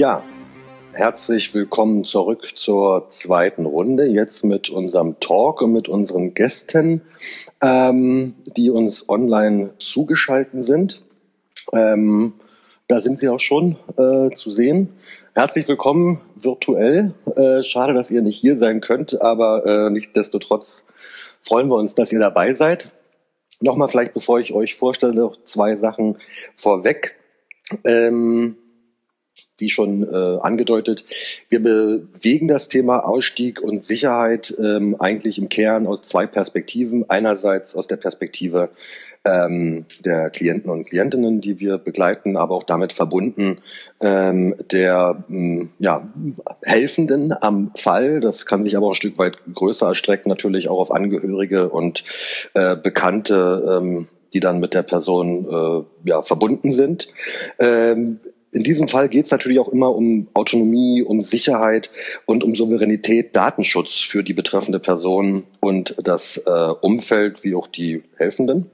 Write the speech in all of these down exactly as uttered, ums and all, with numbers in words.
Ja, herzlich willkommen zurück zur zweiten Runde, jetzt mit unserem Talk und mit unseren Gästen, ähm, die uns online zugeschaltet sind. Ähm, da sind sie auch schon äh, zu sehen. Herzlich willkommen virtuell. Äh, schade, dass ihr nicht hier sein könnt, aber äh, nichtsdestotrotz freuen wir uns, dass ihr dabei seid. Nochmal vielleicht, bevor ich euch vorstelle, noch zwei Sachen vorweg. Ähm, wie schon äh, angedeutet, wir bewegen das Thema Ausstieg und Sicherheit ähm, eigentlich im Kern aus zwei Perspektiven. Einerseits aus der Perspektive ähm, der Klienten und Klientinnen, die wir begleiten, aber auch damit verbunden ähm, der ähm, ja, Helfenden am Fall. Das kann sich aber auch ein Stück weit größer erstrecken, natürlich auch auf Angehörige und äh, Bekannte, ähm, die dann mit der Person äh, ja, verbunden sind. Ähm, In diesem Fall geht es natürlich auch immer um Autonomie, um Sicherheit und um Souveränität, Datenschutz für die betreffende Person und das äh, Umfeld, wie auch die Helfenden.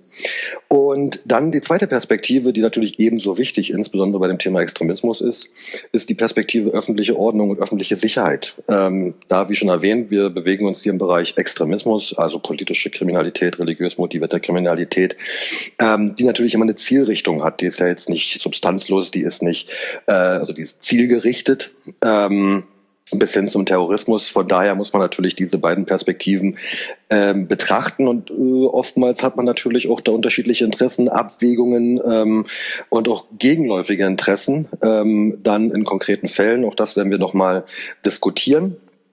Und dann die zweite Perspektive, die natürlich ebenso wichtig, insbesondere bei dem Thema Extremismus ist, ist die Perspektive öffentliche Ordnung und öffentliche Sicherheit. Ähm, da, wie schon erwähnt, wir bewegen uns hier im Bereich Extremismus, also politische Kriminalität, religiös motivierte Kriminalität, ähm, die natürlich immer eine Zielrichtung hat. Die ist ja jetzt nicht substanzlos, die ist nicht, äh, also die ist zielgerichtet, ähm, bis hin zum Terrorismus. Von daher muss man natürlich diese beiden Perspektiven ähm, betrachten und äh, oftmals hat man natürlich auch da unterschiedliche Interessen, Abwägungen ähm, und auch gegenläufige Interessen ähm, dann in konkreten Fällen. Auch das werden wir nochmal diskutieren.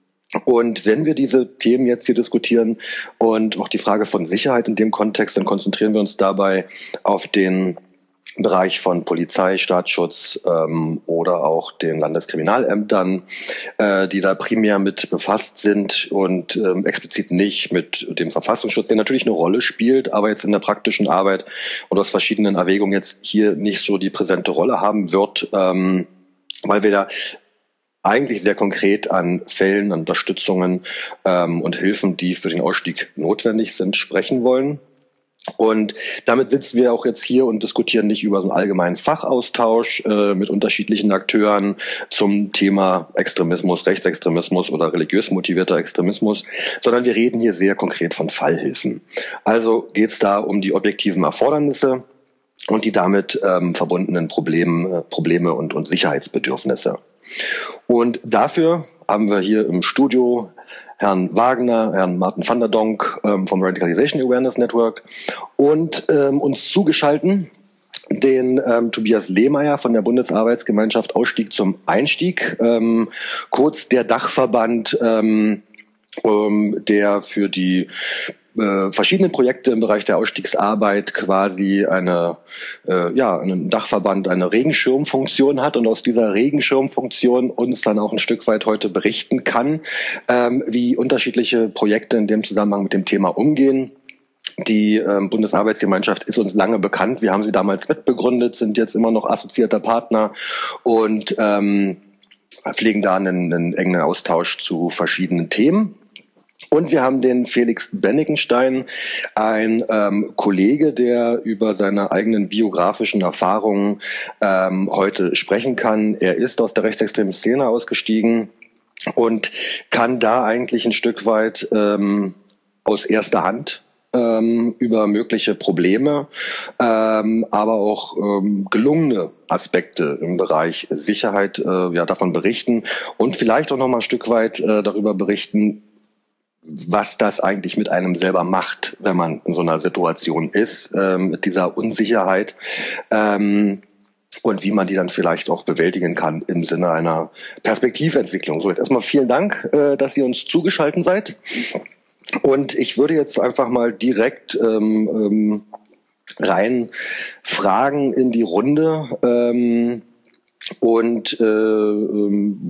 Und wenn wir diese Themen jetzt hier diskutieren und auch die Frage von Sicherheit in dem Kontext, dann konzentrieren wir uns dabei auf den Bereich von Polizei, Staatsschutz ähm, oder auch den Landeskriminalämtern, äh, die da primär mit befasst sind und ähm, explizit nicht mit dem Verfassungsschutz, der natürlich eine Rolle spielt, aber jetzt in der praktischen Arbeit und aus verschiedenen Erwägungen jetzt hier nicht so die präsente Rolle haben wird, ähm, weil wir da eigentlich sehr konkret an Fällen, an Unterstützungen ähm, und Hilfen, die für den Ausstieg notwendig sind, sprechen wollen. Und damit sitzen wir auch jetzt hier und diskutieren nicht über so einen allgemeinen Fachaustausch äh, mit unterschiedlichen Akteuren zum Thema Extremismus, Rechtsextremismus oder religiös motivierter Extremismus, sondern wir reden hier sehr konkret von Fallhilfen. Also geht es da um die objektiven Erfordernisse und die damit ähm, verbundenen Probleme, Probleme und, und Sicherheitsbedürfnisse. Und dafür haben wir hier im Studio Herrn Wagner, Herrn Martin van der Donk ähm, vom Radicalization Awareness Network und ähm, uns zugeschalten den ähm, Tobias Lehmeier von der Bundesarbeitsgemeinschaft Ausstieg zum Einstieg, ähm, kurz der Dachverband, ähm, ähm, der für die äh, verschiedenen Projekte im Bereich der Ausstiegsarbeit quasi eine, äh, ja, einen Dachverband, eine Regenschirmfunktion hat und aus dieser Regenschirmfunktion uns dann auch ein Stück weit heute berichten kann, ähm, wie unterschiedliche Projekte in dem Zusammenhang mit dem Thema umgehen. Die ähm, Bundesarbeitsgemeinschaft ist uns lange bekannt. Wir haben sie damals mitbegründet, sind jetzt immer noch assoziierter Partner und ähm, pflegen da einen, einen engen Austausch zu verschiedenen Themen. Und wir haben den Felix Bennikenstein, ein ähm, Kollege, der über seine eigenen biografischen Erfahrungen ähm, heute sprechen kann. Er ist aus der rechtsextremen Szene ausgestiegen und kann da eigentlich ein Stück weit ähm, aus erster Hand ähm, über mögliche Probleme, ähm, aber auch ähm, gelungene Aspekte im Bereich Sicherheit äh, ja, davon berichten und vielleicht auch noch mal ein Stück weit äh, darüber berichten, was das eigentlich mit einem selber macht, wenn man in so einer Situation ist, ähm, mit dieser Unsicherheit, ähm, und wie man die dann vielleicht auch bewältigen kann im Sinne einer Perspektiventwicklung. So, jetzt erstmal vielen Dank, äh, dass ihr uns zugeschaltet seid. Und ich würde jetzt einfach mal direkt ähm, ähm, rein fragen in die Runde ähm, und äh, ähm,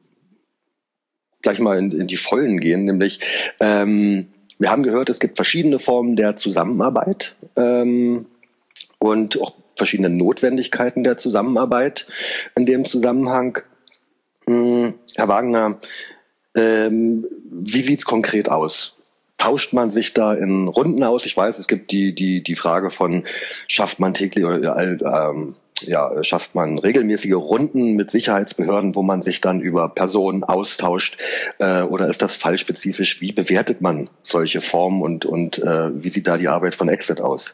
gleich mal in, in die Vollen gehen, nämlich ähm, wir haben gehört, es gibt verschiedene Formen der Zusammenarbeit ähm, und auch verschiedene Notwendigkeiten der Zusammenarbeit in dem Zusammenhang. Ähm, Herr Wagner, ähm, wie sieht's konkret aus? Tauscht man sich da in Runden aus? Ich weiß, es gibt die die die Frage von, schafft man täglich oder ähm, ja, schafft man regelmäßige Runden mit Sicherheitsbehörden, wo man sich dann über Personen austauscht? Äh, oder ist das fallspezifisch? Wie bewertet man solche Formen und, und äh, wie sieht da die Arbeit von Exit aus?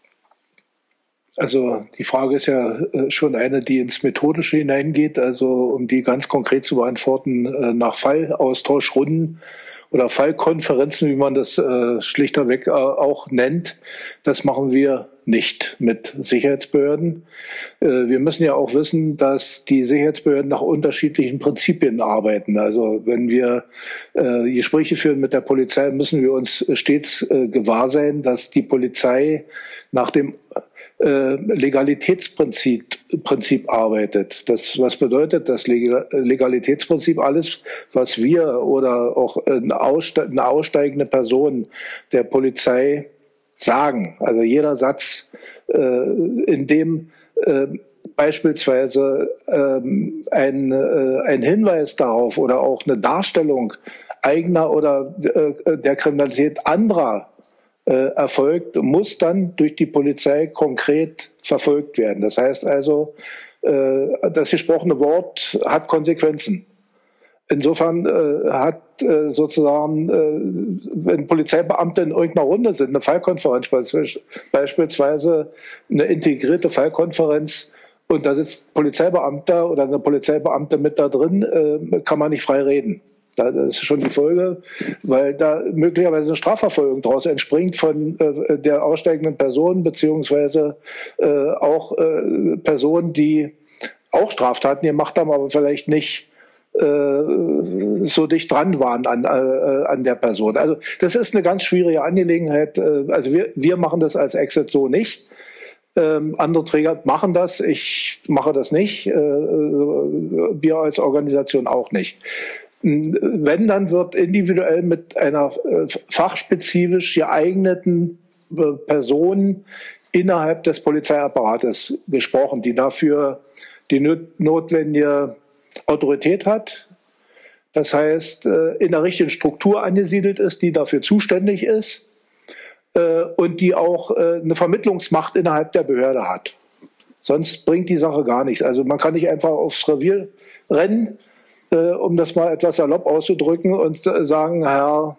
Also die Frage ist ja schon eine, die ins Methodische hineingeht. Also um die ganz konkret zu beantworten, nach Fallaustauschrunden oder Fallkonferenzen, wie man das äh, schlichtweg äh, auch nennt, das machen wir nicht mit Sicherheitsbehörden. Äh, wir müssen ja auch wissen, dass die Sicherheitsbehörden nach unterschiedlichen Prinzipien arbeiten. Also wenn wir äh, Gespräche führen mit der Polizei, müssen wir uns stets äh, gewahr sein, dass die Polizei nach dem Legalitätsprinzip Prinzip arbeitet. Das, was bedeutet das Legalitätsprinzip? Alles, was wir oder auch eine, ausste eine aussteigende Person der Polizei sagen, also jeder Satz, äh, in dem äh, beispielsweise ähm, ein, äh, ein Hinweis darauf oder auch eine Darstellung eigener oder äh, der Kriminalität anderer erfolgt, muss dann durch die Polizei konkret verfolgt werden. Das heißt also, das gesprochene Wort hat Konsequenzen. Insofern hat sozusagen, wenn Polizeibeamte in irgendeiner Runde sind, eine Fallkonferenz beispielsweise, eine integrierte Fallkonferenz, und da sitzt ein Polizeibeamter oder eine Polizeibeamte mit da drin, kann man nicht frei reden. Das ist schon die Folge, weil da möglicherweise eine Strafverfolgung daraus entspringt von äh, der aussteigenden Person, beziehungsweise äh, auch äh, Personen, die auch Straftaten gemacht haben, aber vielleicht nicht äh, so dicht dran waren an, äh, an der Person. Also das ist eine ganz schwierige Angelegenheit. Also wir, wir machen das als Exit so nicht. Ähm, andere Träger machen das, ich mache das nicht, äh, wir als Organisation auch nicht. Wenn, dann wird individuell mit einer fachspezifisch geeigneten Person innerhalb des Polizeiapparates gesprochen, die dafür die notwendige Autorität hat. Das heißt, in der richtigen Struktur angesiedelt ist, die dafür zuständig ist und die auch eine Vermittlungsmacht innerhalb der Behörde hat. Sonst bringt die Sache gar nichts. Also man kann nicht einfach aufs Revier rennen, um das mal etwas salopp auszudrücken, und sagen, Herr,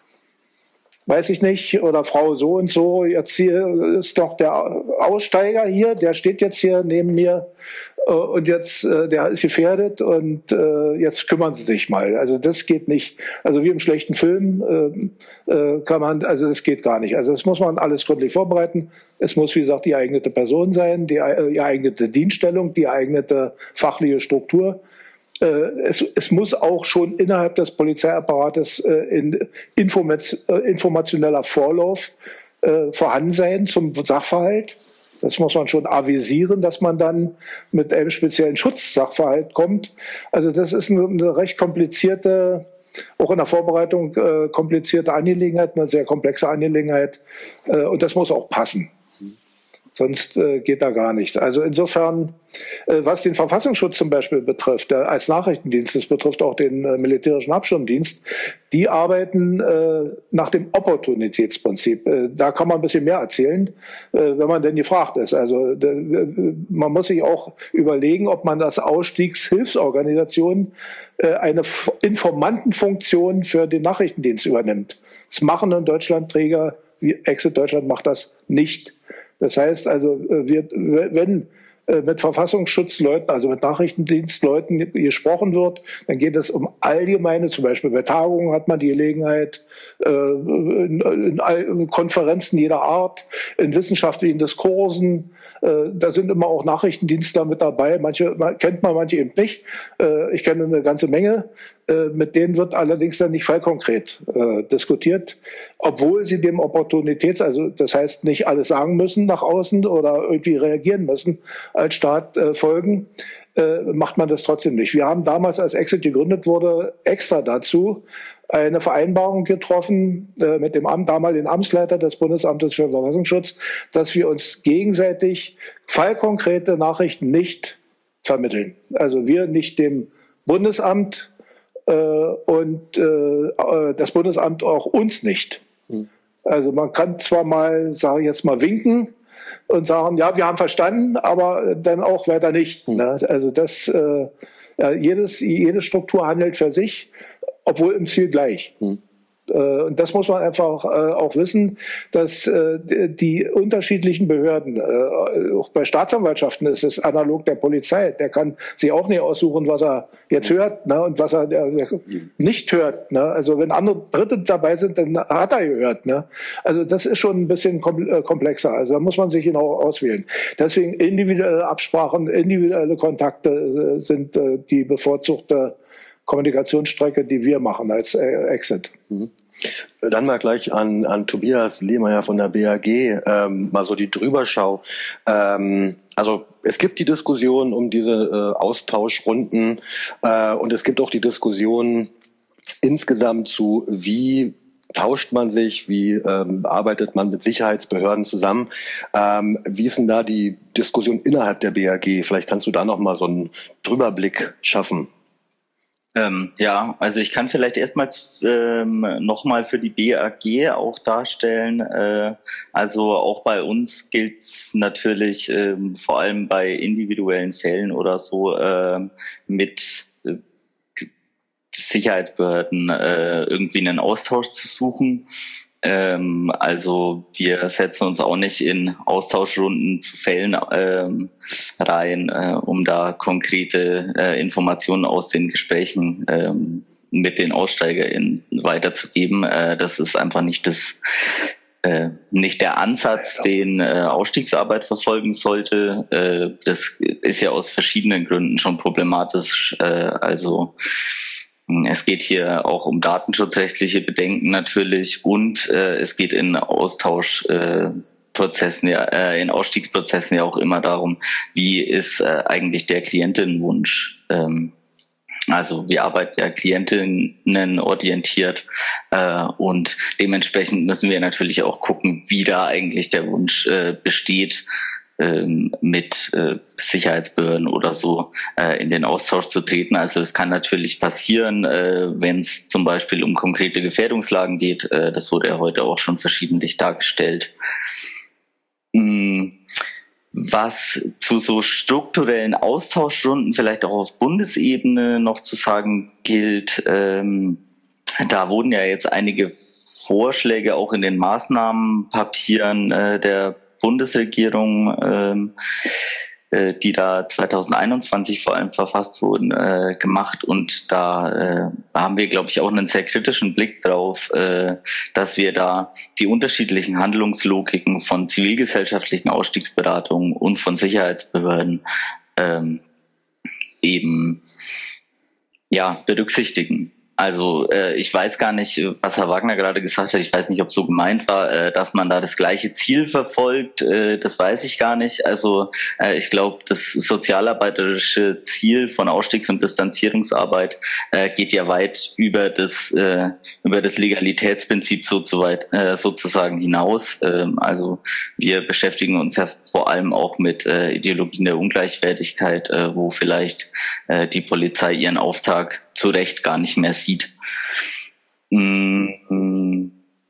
weiß ich nicht, oder Frau so und so, jetzt hier ist doch der Aussteiger hier, der steht jetzt hier neben mir und jetzt, der ist gefährdet und jetzt kümmern Sie sich mal. Also das geht nicht. Also wie im schlechten Film kann man, also das geht gar nicht. Also das muss man alles gründlich vorbereiten. Es muss, wie gesagt, die geeignete Person sein, die geeignete Dienststellung, die geeignete fachliche Struktur. Es, es muss auch schon innerhalb des Polizeiapparates äh, in Informat, äh, informationeller Vorlauf äh, vorhanden sein zum Sachverhalt. Das muss man schon avisieren, dass man dann mit einem speziellen Schutzsachverhalt kommt. Also das ist eine, eine recht komplizierte, auch in der Vorbereitung äh, komplizierte Angelegenheit, eine sehr komplexe Angelegenheit. Äh, und das muss auch passen. Sonst äh, geht da gar nicht. Also insofern, äh, was den Verfassungsschutz zum Beispiel betrifft, der, als Nachrichtendienst, das betrifft auch den äh, militärischen Abschirmdienst, die arbeiten äh, nach dem Opportunitätsprinzip. Äh, da kann man ein bisschen mehr erzählen, äh, wenn man denn gefragt ist. Also äh, man muss sich auch überlegen, ob man als Ausstiegshilfsorganisation äh, eine F- Informantenfunktion für den Nachrichtendienst übernimmt. Das machen in Deutschland Träger, wie Exit Deutschland macht das nicht. Das heißt also, wir, wenn mit Verfassungsschutzleuten, also mit Nachrichtendienstleuten gesprochen wird, dann geht es um allgemeine, zum Beispiel bei Tagungen hat man die Gelegenheit, in, in, in Konferenzen jeder Art, in wissenschaftlichen Diskursen, da sind immer auch Nachrichtendienstler mit dabei, manche kennt man, manche eben nicht. Ich kenne eine ganze Menge, mit denen wird allerdings dann nicht fallkonkret diskutiert, obwohl sie dem Opportunitäts, also das heißt nicht alles sagen müssen nach außen oder irgendwie reagieren müssen, als Staat äh, folgen, äh, macht man das trotzdem nicht. Wir haben damals, als Exit gegründet wurde, extra dazu eine Vereinbarung getroffen äh, mit dem Amt, damaligen Amtsleiter des Bundesamtes für Verfassungsschutz, dass wir uns gegenseitig fallkonkrete Nachrichten nicht vermitteln. Also wir nicht dem Bundesamt äh, und äh, das Bundesamt auch uns nicht. Hm. Also man kann zwar mal, sage ich jetzt mal, winken, und sagen, ja, wir haben verstanden, aber dann auch weiter nicht. Mhm. Ne? Also das, äh, ja, jedes, jede Struktur handelt für sich, obwohl im Ziel gleich. Mhm. Und das muss man einfach auch wissen, dass die unterschiedlichen Behörden, auch bei Staatsanwaltschaften ist es analog der Polizei, der kann sich auch nicht aussuchen, was er jetzt hört, ne, und was er nicht hört. Ne. Also wenn andere Dritte dabei sind, dann hat er gehört. Ne. Also das ist schon ein bisschen komplexer. Also da muss man sich genau auswählen. Deswegen individuelle Absprachen, individuelle Kontakte sind die bevorzugte Kommunikationsstrecke, die wir machen als äh, Exit. Mhm. Dann mal gleich an, an Tobias Lehmeier von der B A G, ähm, mal so die Drüberschau. Ähm, also es gibt die Diskussion um diese äh, Austauschrunden äh, und es gibt auch die Diskussion insgesamt zu, wie tauscht man sich, wie ähm, arbeitet man mit Sicherheitsbehörden zusammen. Ähm, wie ist denn da die Diskussion innerhalb der B A G? Vielleicht kannst du da noch mal so einen Drüberblick schaffen. Ähm, ja, also ich kann vielleicht erstmal ähm, nochmal für die B A G auch darstellen, äh, also auch bei uns gilt es natürlich ähm, vor allem bei individuellen Fällen oder so äh, mit äh, Sicherheitsbehörden äh, irgendwie einen Austausch zu suchen. Ähm, also wir setzen uns auch nicht in Austauschrunden zu Fällen ähm, rein, äh, um da konkrete äh, Informationen aus den Gesprächen ähm, mit den AussteigerInnen weiterzugeben. Äh, das ist einfach nicht das, äh, nicht der Ansatz, den äh, Ausstiegsarbeit verfolgen sollte. Äh, das ist ja aus verschiedenen Gründen schon problematisch. Äh, also es geht hier auch um datenschutzrechtliche Bedenken natürlich und äh, es geht in Austauschprozessen, äh, ja, äh, in Ausstiegsprozessen ja auch immer darum, wie ist äh, eigentlich der Klientinnenwunsch. Ähm, also wir arbeiten ja Klientinnen orientiert äh, und dementsprechend müssen wir natürlich auch gucken, wie da eigentlich der Wunsch äh, besteht, mit äh, Sicherheitsbehörden oder so äh, in den Austausch zu treten. Also es kann natürlich passieren, äh, wenn es zum Beispiel um konkrete Gefährdungslagen geht. Äh, das wurde ja heute auch schon verschiedentlich dargestellt. Mhm. Was zu so strukturellen Austauschrunden vielleicht auch auf Bundesebene noch zu sagen gilt, ähm, da wurden ja jetzt einige Vorschläge auch in den Maßnahmenpapieren äh, der Bundesregierung, ähm, äh, die da zweitausendeinundzwanzig vor allem verfasst wurden, äh, gemacht. Und da äh, haben wir, glaube ich, auch einen sehr kritischen Blick drauf, äh, dass wir da die unterschiedlichen Handlungslogiken von zivilgesellschaftlichen Ausstiegsberatungen und von Sicherheitsbehörden ähm, eben ja berücksichtigen. Also äh, ich weiß gar nicht, was Herr Wagner gerade gesagt hat. Ich weiß nicht, ob so gemeint war, äh, dass man da das gleiche Ziel verfolgt. Äh, das weiß ich gar nicht. Also äh, ich glaube, das sozialarbeiterische Ziel von Ausstiegs- und Distanzierungsarbeit äh, geht ja weit über das äh, über das Legalitätsprinzip so zu weit, äh, sozusagen hinaus. Ähm, also wir beschäftigen uns ja vor allem auch mit äh, Ideologien der Ungleichwertigkeit, äh, wo vielleicht äh, die Polizei ihren Auftrag zu Recht gar nicht mehr sieht. Mhm.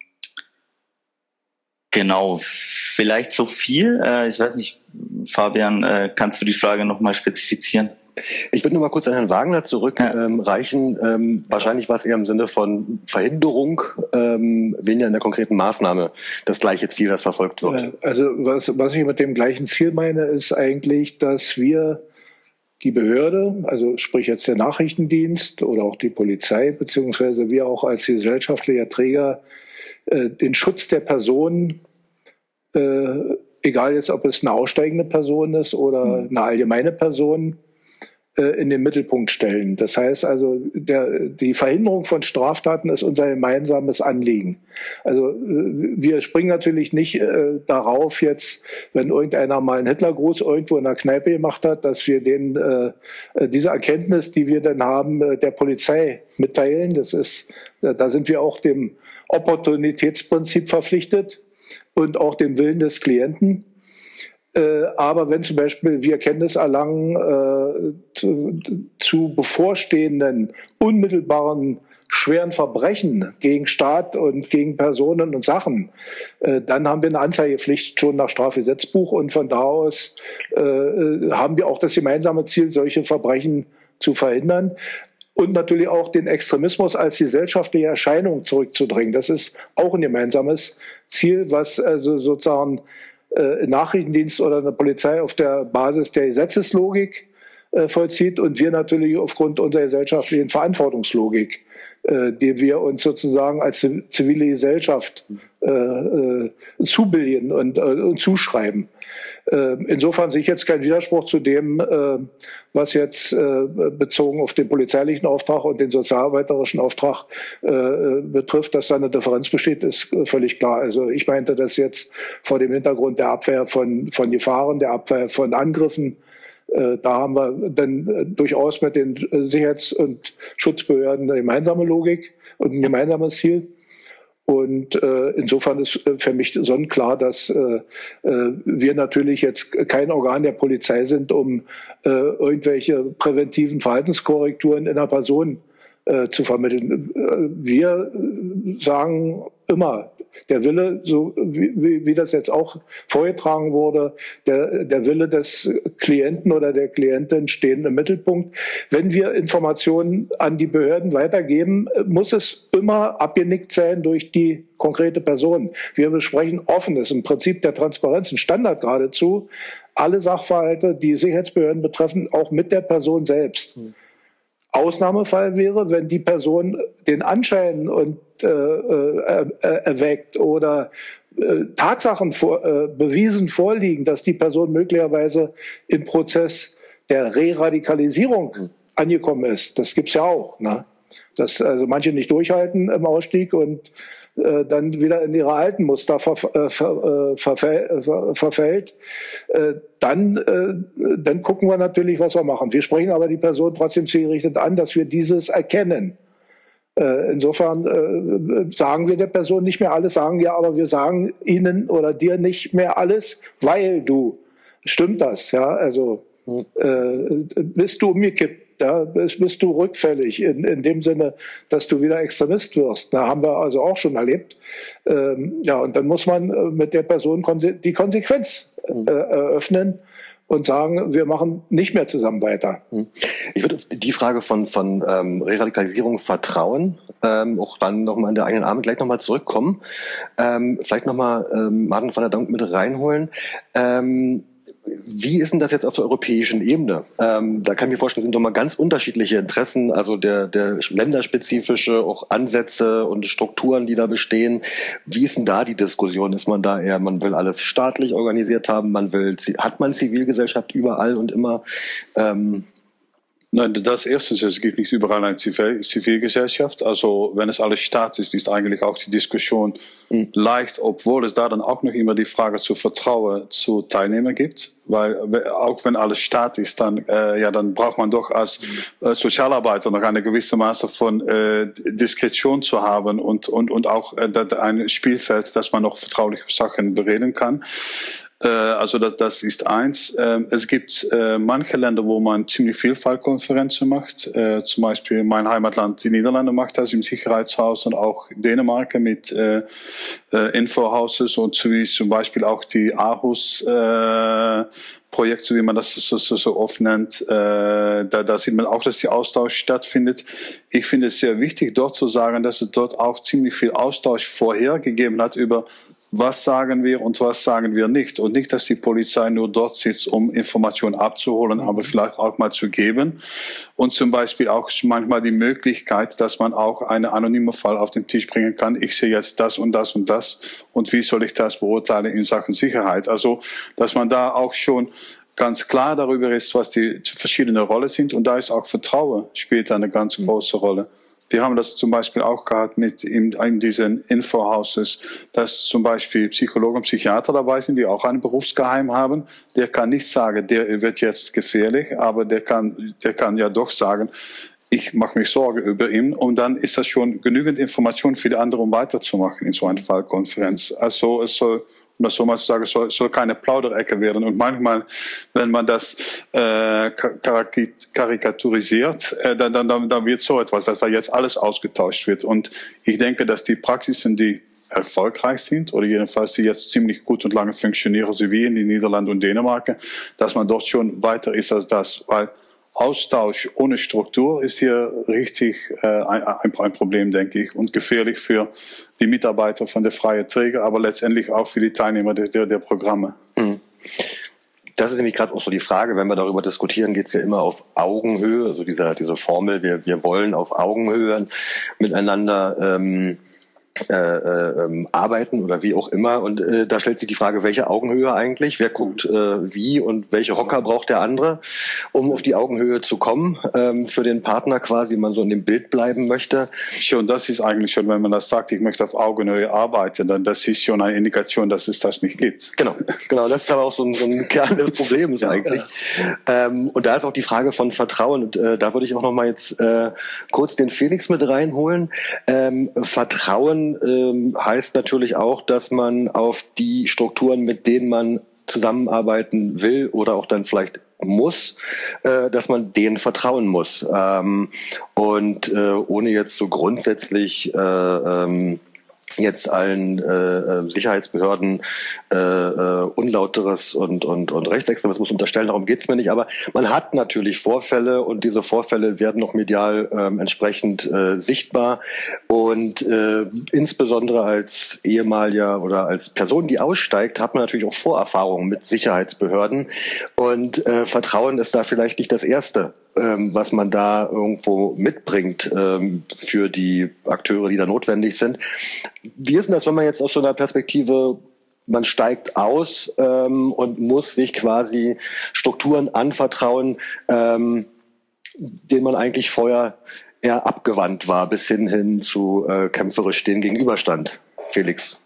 Genau, vielleicht so viel. Äh, ich weiß nicht, Fabian, äh, kannst du die Frage nochmal spezifizieren? Ich würde nur mal kurz an Herrn Wagner zurückreichen. Ja. Ähm, wahrscheinlich war es eher im Sinne von Verhinderung, ähm, weniger in der konkreten Maßnahme das gleiche Ziel, das verfolgt wird. Ja, also was, was ich mit dem gleichen Ziel meine, ist eigentlich, dass wir die Behörde, also sprich jetzt der Nachrichtendienst oder auch die Polizei, beziehungsweise wir auch als gesellschaftlicher Träger, äh, den Schutz der Person, äh, egal jetzt, ob es eine aussteigende Person ist oder eine allgemeine Person, äh, in den Mittelpunkt stellen. Das heißt also, der, die Verhinderung von Straftaten ist unser gemeinsames Anliegen. Also wir springen natürlich nicht äh, darauf jetzt, wenn irgendeiner mal einen Hitlergruß irgendwo in der Kneipe gemacht hat, dass wir den äh, diese Erkenntnis, die wir dann haben, äh, der Polizei mitteilen. Das ist, äh, da sind wir auch dem Opportunitätsprinzip verpflichtet und auch dem Willen des Klienten. Äh, aber wenn zum Beispiel wir Kenntnis erlangen äh, zu, zu bevorstehenden unmittelbaren schweren Verbrechen gegen Staat und gegen Personen und Sachen, äh, dann haben wir eine Anzeigepflicht schon nach Strafgesetzbuch und von da aus äh, haben wir auch das gemeinsame Ziel, solche Verbrechen zu verhindern und natürlich auch den Extremismus als gesellschaftliche Erscheinung zurückzudrängen. Das ist auch ein gemeinsames Ziel, was also sozusagen äh, Nachrichtendienst oder eine Polizei auf der Basis der Gesetzeslogik äh, vollzieht und wir natürlich aufgrund unserer gesellschaftlichen Verantwortungslogik, äh, die wir uns sozusagen als zivile Gesellschaft äh, äh, zubilden und, äh, und zuschreiben. Äh, insofern sehe ich jetzt keinen Widerspruch zu dem, äh, was jetzt äh, bezogen auf den polizeilichen Auftrag und den sozialarbeiterischen Auftrag äh, betrifft, dass da eine Differenz besteht, ist äh, völlig klar. Also ich meinte das jetzt vor dem Hintergrund der Abwehr von, von Gefahren, der Abwehr von Angriffen. Äh, da haben wir dann äh, durchaus mit den Sicherheits- und Schutzbehörden eine gemeinsame Logik und ein gemeinsames Ziel. Und äh, insofern ist äh, für mich sonnenklar, dass äh, äh, wir natürlich jetzt kein Organ der Polizei sind, um äh, irgendwelche präventiven Verhaltenskorrekturen in einer Person äh, zu vermitteln. Wir sagen immer, der Wille, so wie, wie das jetzt auch vorgetragen wurde, der, der Wille des Klienten oder der Klientin stehen im Mittelpunkt. Wenn wir Informationen an die Behörden weitergeben, muss es immer abgenickt sein durch die konkrete Person. Wir besprechen offenes, im Prinzip der Transparenz, ein Standard geradezu, alle Sachverhalte, die Sicherheitsbehörden betreffen, auch mit der Person selbst. Hm. Ausnahmefall wäre, wenn die Person den Anschein und äh, äh, erweckt oder äh, Tatsachen vor, äh, bewiesen vorliegen, dass die Person möglicherweise im Prozess der Re-Radikalisierung angekommen ist. Das gibt's ja auch, ne? Dass also manche nicht durchhalten im Ausstieg und äh, dann wieder in ihre alten Muster ver, äh, ver, äh, verfäll, ver, verfällt, äh, dann, äh, dann gucken wir natürlich, was wir machen. Wir sprechen aber die Person trotzdem zielgerichtet an, dass wir dieses erkennen. Äh, insofern äh, sagen wir der Person nicht mehr alles, sagen ja, aber wir sagen Ihnen oder dir nicht mehr alles, weil du, stimmt das, ja, also äh, bist du umgekippt. Ja, bist, bist du rückfällig in, in dem Sinne, dass du wieder Extremist wirst. Da haben wir also auch schon erlebt. Ähm, ja, und dann muss man mit der Person konse- die Konsequenz äh, eröffnen und sagen, wir machen nicht mehr zusammen weiter. Ich würde die Frage von, von ähm, Re-Radikalisierung, Vertrauen, ähm, auch dann nochmal in der eigenen Arme gleich nochmal zurückkommen. Ähm, vielleicht nochmal ähm, Martin van der Donk mit reinholen. Ähm, Wie ist denn das jetzt auf der europäischen Ebene? Ähm, da kann ich mir vorstellen, sind doch mal ganz unterschiedliche Interessen, also der, der länderspezifische auch Ansätze und Strukturen, die da bestehen. Wie ist denn da die Diskussion? Ist man da eher, man will alles staatlich organisiert haben, man will, hat man Zivilgesellschaft überall und immer? Ähm, Nein, das Erste ist, es gibt nicht überall eine Zivil- Zivilgesellschaft. Also wenn es alles Staat ist, ist eigentlich auch die Diskussion mhm. leicht, obwohl es da dann auch noch immer die Frage zu Vertrauen zu Teilnehmern gibt. Weil auch wenn alles Staat ist, dann, äh, ja, dann braucht man doch als äh, Sozialarbeiter noch eine gewisse Maße von äh, Diskretion zu haben und, und, und auch äh, ein Spielfeld, dass man noch vertrauliche Sachen bereden kann. Also das, das ist eins. Es gibt manche Länder, wo man ziemlich viel Fallkonferenzen macht. Zum Beispiel mein Heimatland, die Niederlande, macht das im Sicherheitshaus und auch Dänemark mit Infohouses und wie zum Beispiel auch die Aarhus Projekte, wie man das so, so, so oft nennt. Da, da sieht man auch, dass der Austausch stattfindet. Ich finde es sehr wichtig, dort zu sagen, dass es dort auch ziemlich viel Austausch vorher gegeben hat über was sagen wir und was sagen wir nicht. Und nicht, dass die Polizei nur dort sitzt, um Informationen abzuholen, aber vielleicht auch mal zu geben. Und zum Beispiel auch manchmal die Möglichkeit, dass man auch einen anonymen Fall auf den Tisch bringen kann. Ich sehe jetzt das und das und das. Und wie soll ich das beurteilen in Sachen Sicherheit? Also, dass man da auch schon ganz klar darüber ist, was die verschiedenen Rollen sind. Und da ist auch Vertrauen spielt eine ganz große Rolle. Wir haben das zum Beispiel auch gehabt mit in, in diesen Infohouses, dass zum Beispiel Psychologen und Psychiater dabei sind, die auch ein Berufsgeheim haben. Der kann nicht sagen, der wird jetzt gefährlich, aber der kann, der kann ja doch sagen, ich mache mich Sorge über ihn und dann ist das schon genügend Information für die anderen, um weiterzumachen in so einer Fallkonferenz. Also es soll, um das so mal zu sagen, es soll, soll keine Plauderecke werden. Und manchmal, wenn man das äh, karikaturisiert, äh, dann, dann, dann wird so etwas, dass da jetzt alles ausgetauscht wird. Und ich denke, dass die Praxisen, die erfolgreich sind oder jedenfalls die jetzt ziemlich gut und lange funktionieren, so wie in den Niederlanden und Dänemark, dass man dort schon weiter ist als das, weil Austausch ohne Struktur ist hier richtig äh, ein, ein Problem, denke ich, und gefährlich für die Mitarbeiter von der freien Träger, aber letztendlich auch für die Teilnehmer der, der, der Programme. Mhm. Das ist nämlich gerade auch so die Frage, wenn wir darüber diskutieren, geht es ja immer auf Augenhöhe, also dieser, diese Formel, wir, wir wollen auf Augenhöhe miteinander ähm, Äh, äh, arbeiten oder wie auch immer. Und äh, da stellt sich die Frage, welche Augenhöhe eigentlich? Wer guckt äh, wie und welche Hocker braucht der andere, um auf die Augenhöhe zu kommen, ähm, für den Partner quasi, wenn man so in dem Bild bleiben möchte? Schon, das ist eigentlich schon, wenn man das sagt, ich möchte auf Augenhöhe arbeiten, dann das ist schon eine Indikation, dass es das nicht gibt. Genau, genau. Das ist aber auch so ein, so ein Kern des Problems eigentlich. Ja. Ähm, und da ist auch die Frage von Vertrauen. Und äh, da würde ich auch noch mal jetzt äh, kurz den Felix mit reinholen. Ähm, Vertrauen Ähm, heißt natürlich auch, dass man auf die Strukturen, mit denen man zusammenarbeiten will oder auch dann vielleicht muss, äh, dass man denen vertrauen muss. Ähm, und äh, ohne jetzt so grundsätzlich äh, ähm, jetzt allen äh, Sicherheitsbehörden äh, äh, Unlauteres und, und, und Rechtsextremismus unterstellen, darum geht's mir nicht, aber man hat natürlich Vorfälle und diese Vorfälle werden noch medial äh, entsprechend äh, sichtbar und äh, insbesondere als ehemaliger oder als Person, die aussteigt, hat man natürlich auch Vorerfahrungen mit Sicherheitsbehörden und äh, Vertrauen ist da vielleicht nicht das Erste, ähm, was man da irgendwo mitbringt ähm, für die Akteure, die da notwendig sind. Wie ist denn das, wenn man jetzt aus so einer Perspektive, man steigt aus ähm, und muss sich quasi Strukturen anvertrauen, ähm, denen man eigentlich vorher eher abgewandt war, bis hin, hin zu äh, kämpferisch denen gegenüberstand? Felix.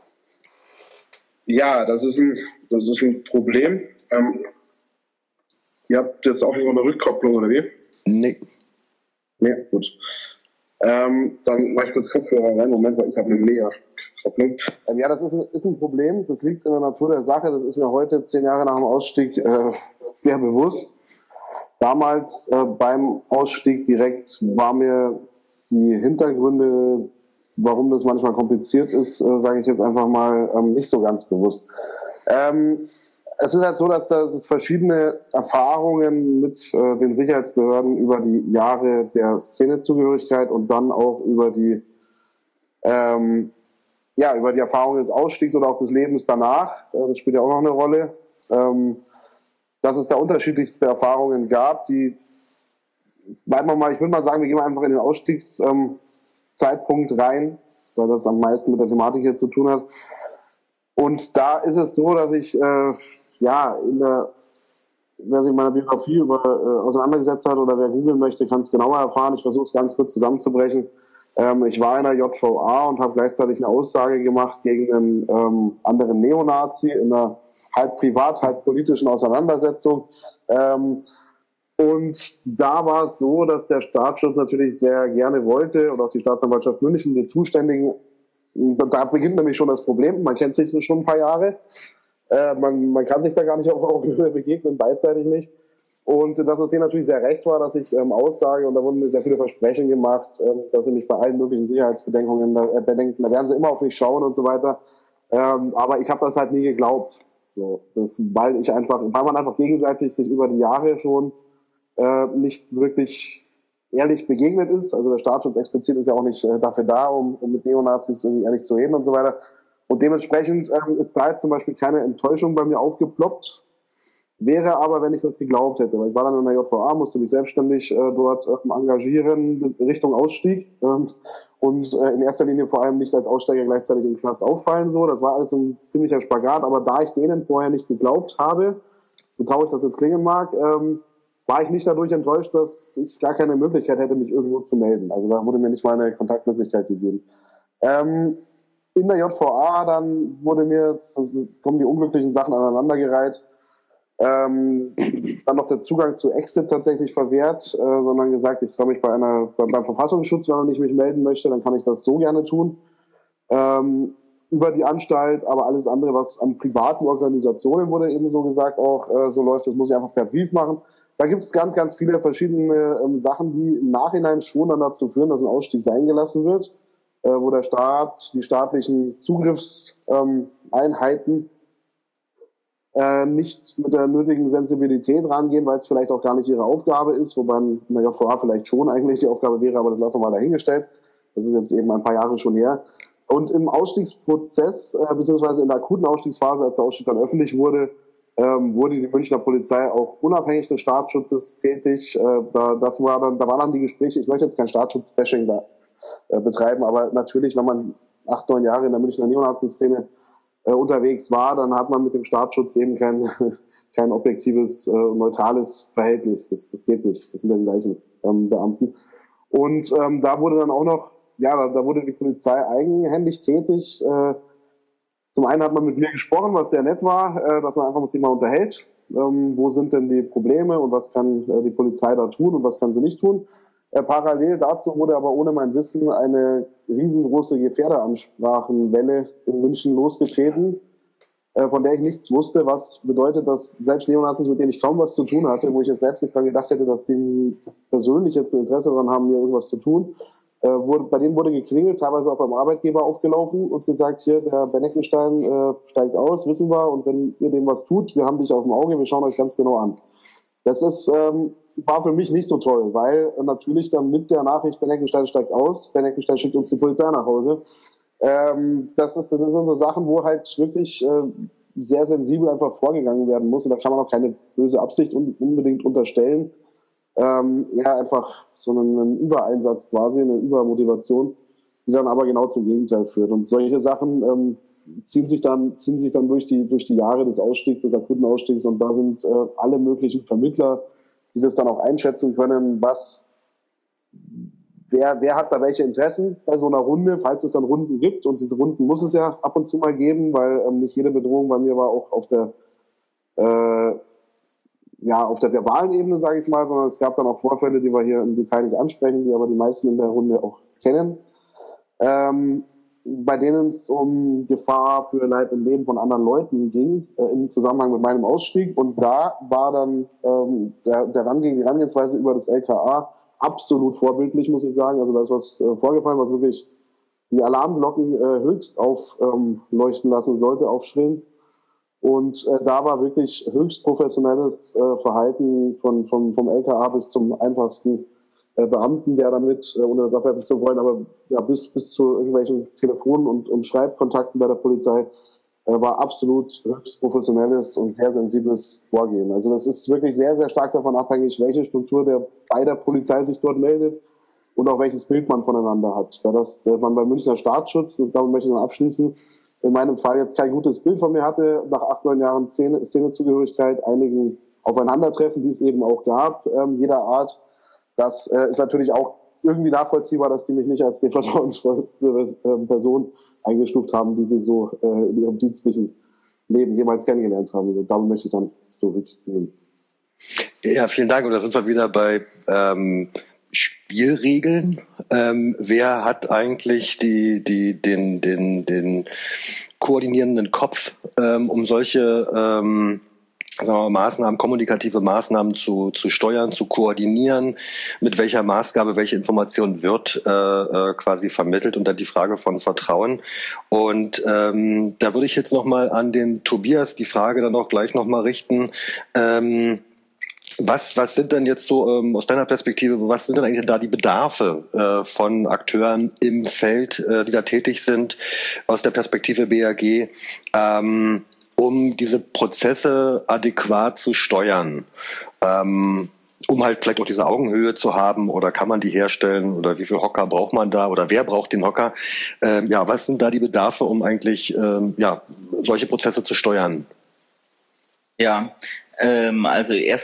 Ja, das ist ein, das ist ein Problem. Ähm, ihr habt jetzt auch noch eine Rückkopplung, oder wie? Nee. Nee, gut. Ähm, dann mache ich kurz Kopfhörer rein. Moment, weil ich habe eine Mega-Kopplung. Ähm, ja, das ist ein, ist ein Problem. Das liegt in der Natur der Sache. Das ist mir heute, zehn Jahre nach dem Ausstieg, äh, sehr bewusst. Damals äh, beim Ausstieg direkt war mir die Hintergründe, warum das manchmal kompliziert ist, äh, sage ich jetzt einfach mal, ähm, nicht so ganz bewusst. Ähm, Es ist halt so, dass es verschiedene Erfahrungen mit äh, den Sicherheitsbehörden über die Jahre der Szenezugehörigkeit und dann auch über die, ähm, ja, über die Erfahrung des Ausstiegs oder auch des Lebens danach, äh, das spielt ja auch noch eine Rolle, ähm, dass es da unterschiedlichste Erfahrungen gab, die, bleiben wir mal, ich würde mal sagen, wir gehen einfach in den Ausstiegszeitpunkt ähm, rein, weil das am meisten mit der Thematik hier zu tun hat. Und da ist es so, dass ich äh, ja in der, wer sich in meiner Biografie über, äh, auseinandergesetzt hat oder wer googeln möchte, kann es genauer erfahren. Ich versuche es ganz kurz zusammenzubrechen. Ähm, ich war in der J V A und habe gleichzeitig eine Aussage gemacht gegen einen ähm, anderen Neonazi in einer halb privat, halb politischen Auseinandersetzung. Ähm, und da war es so, dass der Staatsschutz natürlich sehr gerne wollte und auch die Staatsanwaltschaft München, die Zuständigen. Da beginnt nämlich schon das Problem. Man kennt sich schon ein paar Jahre. Äh, man, man kann sich da gar nicht auf Augenhöhe begegnen, beidseitig nicht. Und dass es denen natürlich sehr recht war, dass ich ähm, aussage, und da wurden mir sehr viele Versprechen gemacht, ähm, dass sie mich bei allen möglichen Sicherheitsbedenkungen äh, bedenken, da werden sie immer auf mich schauen und so weiter. Ähm, aber ich habe das halt nie geglaubt. So, das, weil ich einfach, weil man einfach gegenseitig sich über die Jahre schon äh, nicht wirklich ehrlich begegnet ist. Also der Staatsschutz explizit ist ja auch nicht äh, dafür da, um, um mit Neonazis irgendwie ehrlich zu reden und so weiter. Und dementsprechend ähm, ist da jetzt zum Beispiel keine Enttäuschung bei mir aufgeploppt. Wäre aber, wenn ich das geglaubt hätte. Weil ich war dann in der J V A, musste mich selbstständig äh, dort äh, engagieren Richtung Ausstieg ähm, und äh, in erster Linie vor allem nicht als Aussteiger gleichzeitig im Knast auffallen. So, das war alles ein ziemlicher Spagat. Aber da ich denen vorher nicht geglaubt habe, so traurig das jetzt klingen mag, ähm, war ich nicht dadurch enttäuscht, dass ich gar keine Möglichkeit hätte, mich irgendwo zu melden. Also da wurde mir nicht mal eine Kontaktmöglichkeit gegeben. Ähm, in der J V A dann wurde mir, jetzt kommen die unglücklichen Sachen aneinandergereiht, ähm, dann noch der Zugang zu Exit tatsächlich verwehrt, äh, sondern gesagt, ich soll mich bei einer bei, beim Verfassungsschutz, wenn ich mich melden möchte, dann kann ich das so gerne tun. Ähm, über die Anstalt, aber alles andere, was an privaten Organisationen wurde eben so gesagt auch äh, so läuft, das muss ich einfach per Brief machen. Da gibt es ganz, ganz viele verschiedene ähm, Sachen, die im Nachhinein schon dann dazu führen, dass ein Ausstieg sein gelassen wird, äh, wo der Staat, die staatlichen Zugriffseinheiten äh, nicht mit der nötigen Sensibilität rangehen, weil es vielleicht auch gar nicht ihre Aufgabe ist, wobei eine J V A vielleicht schon eigentlich die Aufgabe wäre, aber das lassen wir mal dahingestellt. Das ist jetzt eben ein paar Jahre schon her. Und im Ausstiegsprozess, äh, beziehungsweise in der akuten Ausstiegsphase, als der Ausstieg dann öffentlich wurde, ähm, wurde die Münchner Polizei auch unabhängig des Staatsschutzes tätig. Äh, da, das war dann, da waren dann die Gespräche, ich möchte jetzt kein Staatsschutz-Bashing da äh, betreiben, aber natürlich, wenn man acht, neun Jahre in der Münchner Neonazi-Szene äh, unterwegs war, dann hat man mit dem Staatsschutz eben kein, kein objektives, äh, neutrales Verhältnis. Das, das geht nicht. Das sind ja die gleichen ähm, Beamten. Und ähm, da wurde dann auch noch Ja, da, da wurde die Polizei eigenhändig tätig. Äh, zum einen hat man mit mir gesprochen, was sehr nett war, äh, dass man einfach das Thema unterhält. Ähm, wo sind denn die Probleme und was kann äh, die Polizei da tun und was kann sie nicht tun? Äh, parallel dazu wurde aber ohne mein Wissen eine riesengroße Gefährderansprachenwelle in München losgetreten, äh, von der ich nichts wusste, was bedeutet, dass selbst Neonazis, mit denen ich kaum was zu tun hatte, wo ich jetzt selbst nicht dran gedacht hätte, dass die persönlich jetzt ein Interesse daran haben, mir irgendwas zu tun, Äh, wurde, bei denen wurde geklingelt, teilweise auch beim Arbeitgeber aufgelaufen und gesagt, hier, der Ben Eckenstein äh, steigt aus, wissen wir, und wenn ihr dem was tut, wir haben dich auf dem Auge, wir schauen euch ganz genau an. Das ist, ähm, war für mich nicht so toll, weil äh, natürlich dann mit der Nachricht, Ben Eckenstein steigt aus, Ben Eckenstein schickt uns die Polizei nach Hause. Ähm, das, ist, das sind so Sachen, wo halt wirklich äh, sehr sensibel einfach vorgegangen werden muss, und da kann man auch keine böse Absicht un- unbedingt unterstellen. Ähm, ja, einfach so einen, einen Übereinsatz quasi, eine Übermotivation, die dann aber genau zum Gegenteil führt. Und solche Sachen ähm, ziehen sich dann ziehen sich dann durch die durch die Jahre des Ausstiegs, des akuten Ausstiegs, und da sind äh, alle möglichen Vermittler, die das dann auch einschätzen können, was wer wer hat da welche Interessen bei so einer Runde, falls es dann Runden gibt, und diese Runden muss es ja ab und zu mal geben, weil ähm, nicht jede Bedrohung bei mir war auch auf der äh, ja, auf der verbalen Ebene, sage ich mal, sondern es gab dann auch Vorfälle, die wir hier im Detail nicht ansprechen, die aber die meisten in der Runde auch kennen, ähm, bei denen es um Gefahr für Leib und Leben von anderen Leuten ging, äh, im Zusammenhang mit meinem Ausstieg. Und da war dann ähm, der, der Rangehen, die Herangehensweise über das L K A absolut vorbildlich, muss ich sagen. Also da ist was äh, vorgefallen, was wirklich die Alarmglocken äh, höchst aufleuchten ähm, lassen sollte, aufschrillen. Und äh, da war wirklich höchst professionelles äh, Verhalten von, von, vom L K A bis zum einfachsten äh, Beamten, der damit, äh, ohne das abwerten zu wollen, aber ja, bis, bis zu irgendwelchen Telefon- und, und Schreibkontakten bei der Polizei, äh, war absolut höchst professionelles und sehr sensibles Vorgehen. Also das ist wirklich sehr, sehr stark davon abhängig, welche Struktur der bei der Polizei sich dort meldet und auch welches Bild man voneinander hat. Da das äh, man beim Münchner Staatsschutz, und damit möchte ich dann abschließen, in meinem Fall jetzt kein gutes Bild von mir hatte, nach acht, neun Jahren Szene, Szenezugehörigkeit, einigen Aufeinandertreffen, die es eben auch gab, ähm, jeder Art. Das äh, ist natürlich auch irgendwie nachvollziehbar, dass die mich nicht als die vertrauensvolle äh, Person eingestuft haben, die sie so äh, in ihrem dienstlichen Leben jemals kennengelernt haben. Und damit möchte ich dann zurückgehen. Ja, vielen Dank. Und da sind wir wieder bei ähm, Spielregeln. Ähm, wer hat eigentlich die, die, den, den, den koordinierenden Kopf, ähm, um solche ähm, sagen wir mal, Maßnahmen, kommunikative Maßnahmen zu, zu steuern, zu koordinieren? Mit welcher Maßgabe, welche Information wird äh, äh, quasi vermittelt? Und dann die Frage von Vertrauen. Und ähm, da würde ich jetzt nochmal an den Tobias die Frage dann auch gleich nochmal richten. Ähm, Was, was sind denn jetzt so ähm, aus deiner Perspektive, was sind denn eigentlich da die Bedarfe äh, von Akteuren im Feld, äh, die da tätig sind, aus der Perspektive B A G, ähm, um diese Prozesse adäquat zu steuern, ähm, um halt vielleicht auch diese Augenhöhe zu haben, oder kann man die herstellen, oder wie viel Hocker braucht man da, oder wer braucht den Hocker? Ähm, ja, was sind da die Bedarfe, um eigentlich ähm, ja solche Prozesse zu steuern? Ja, ähm, also erstmal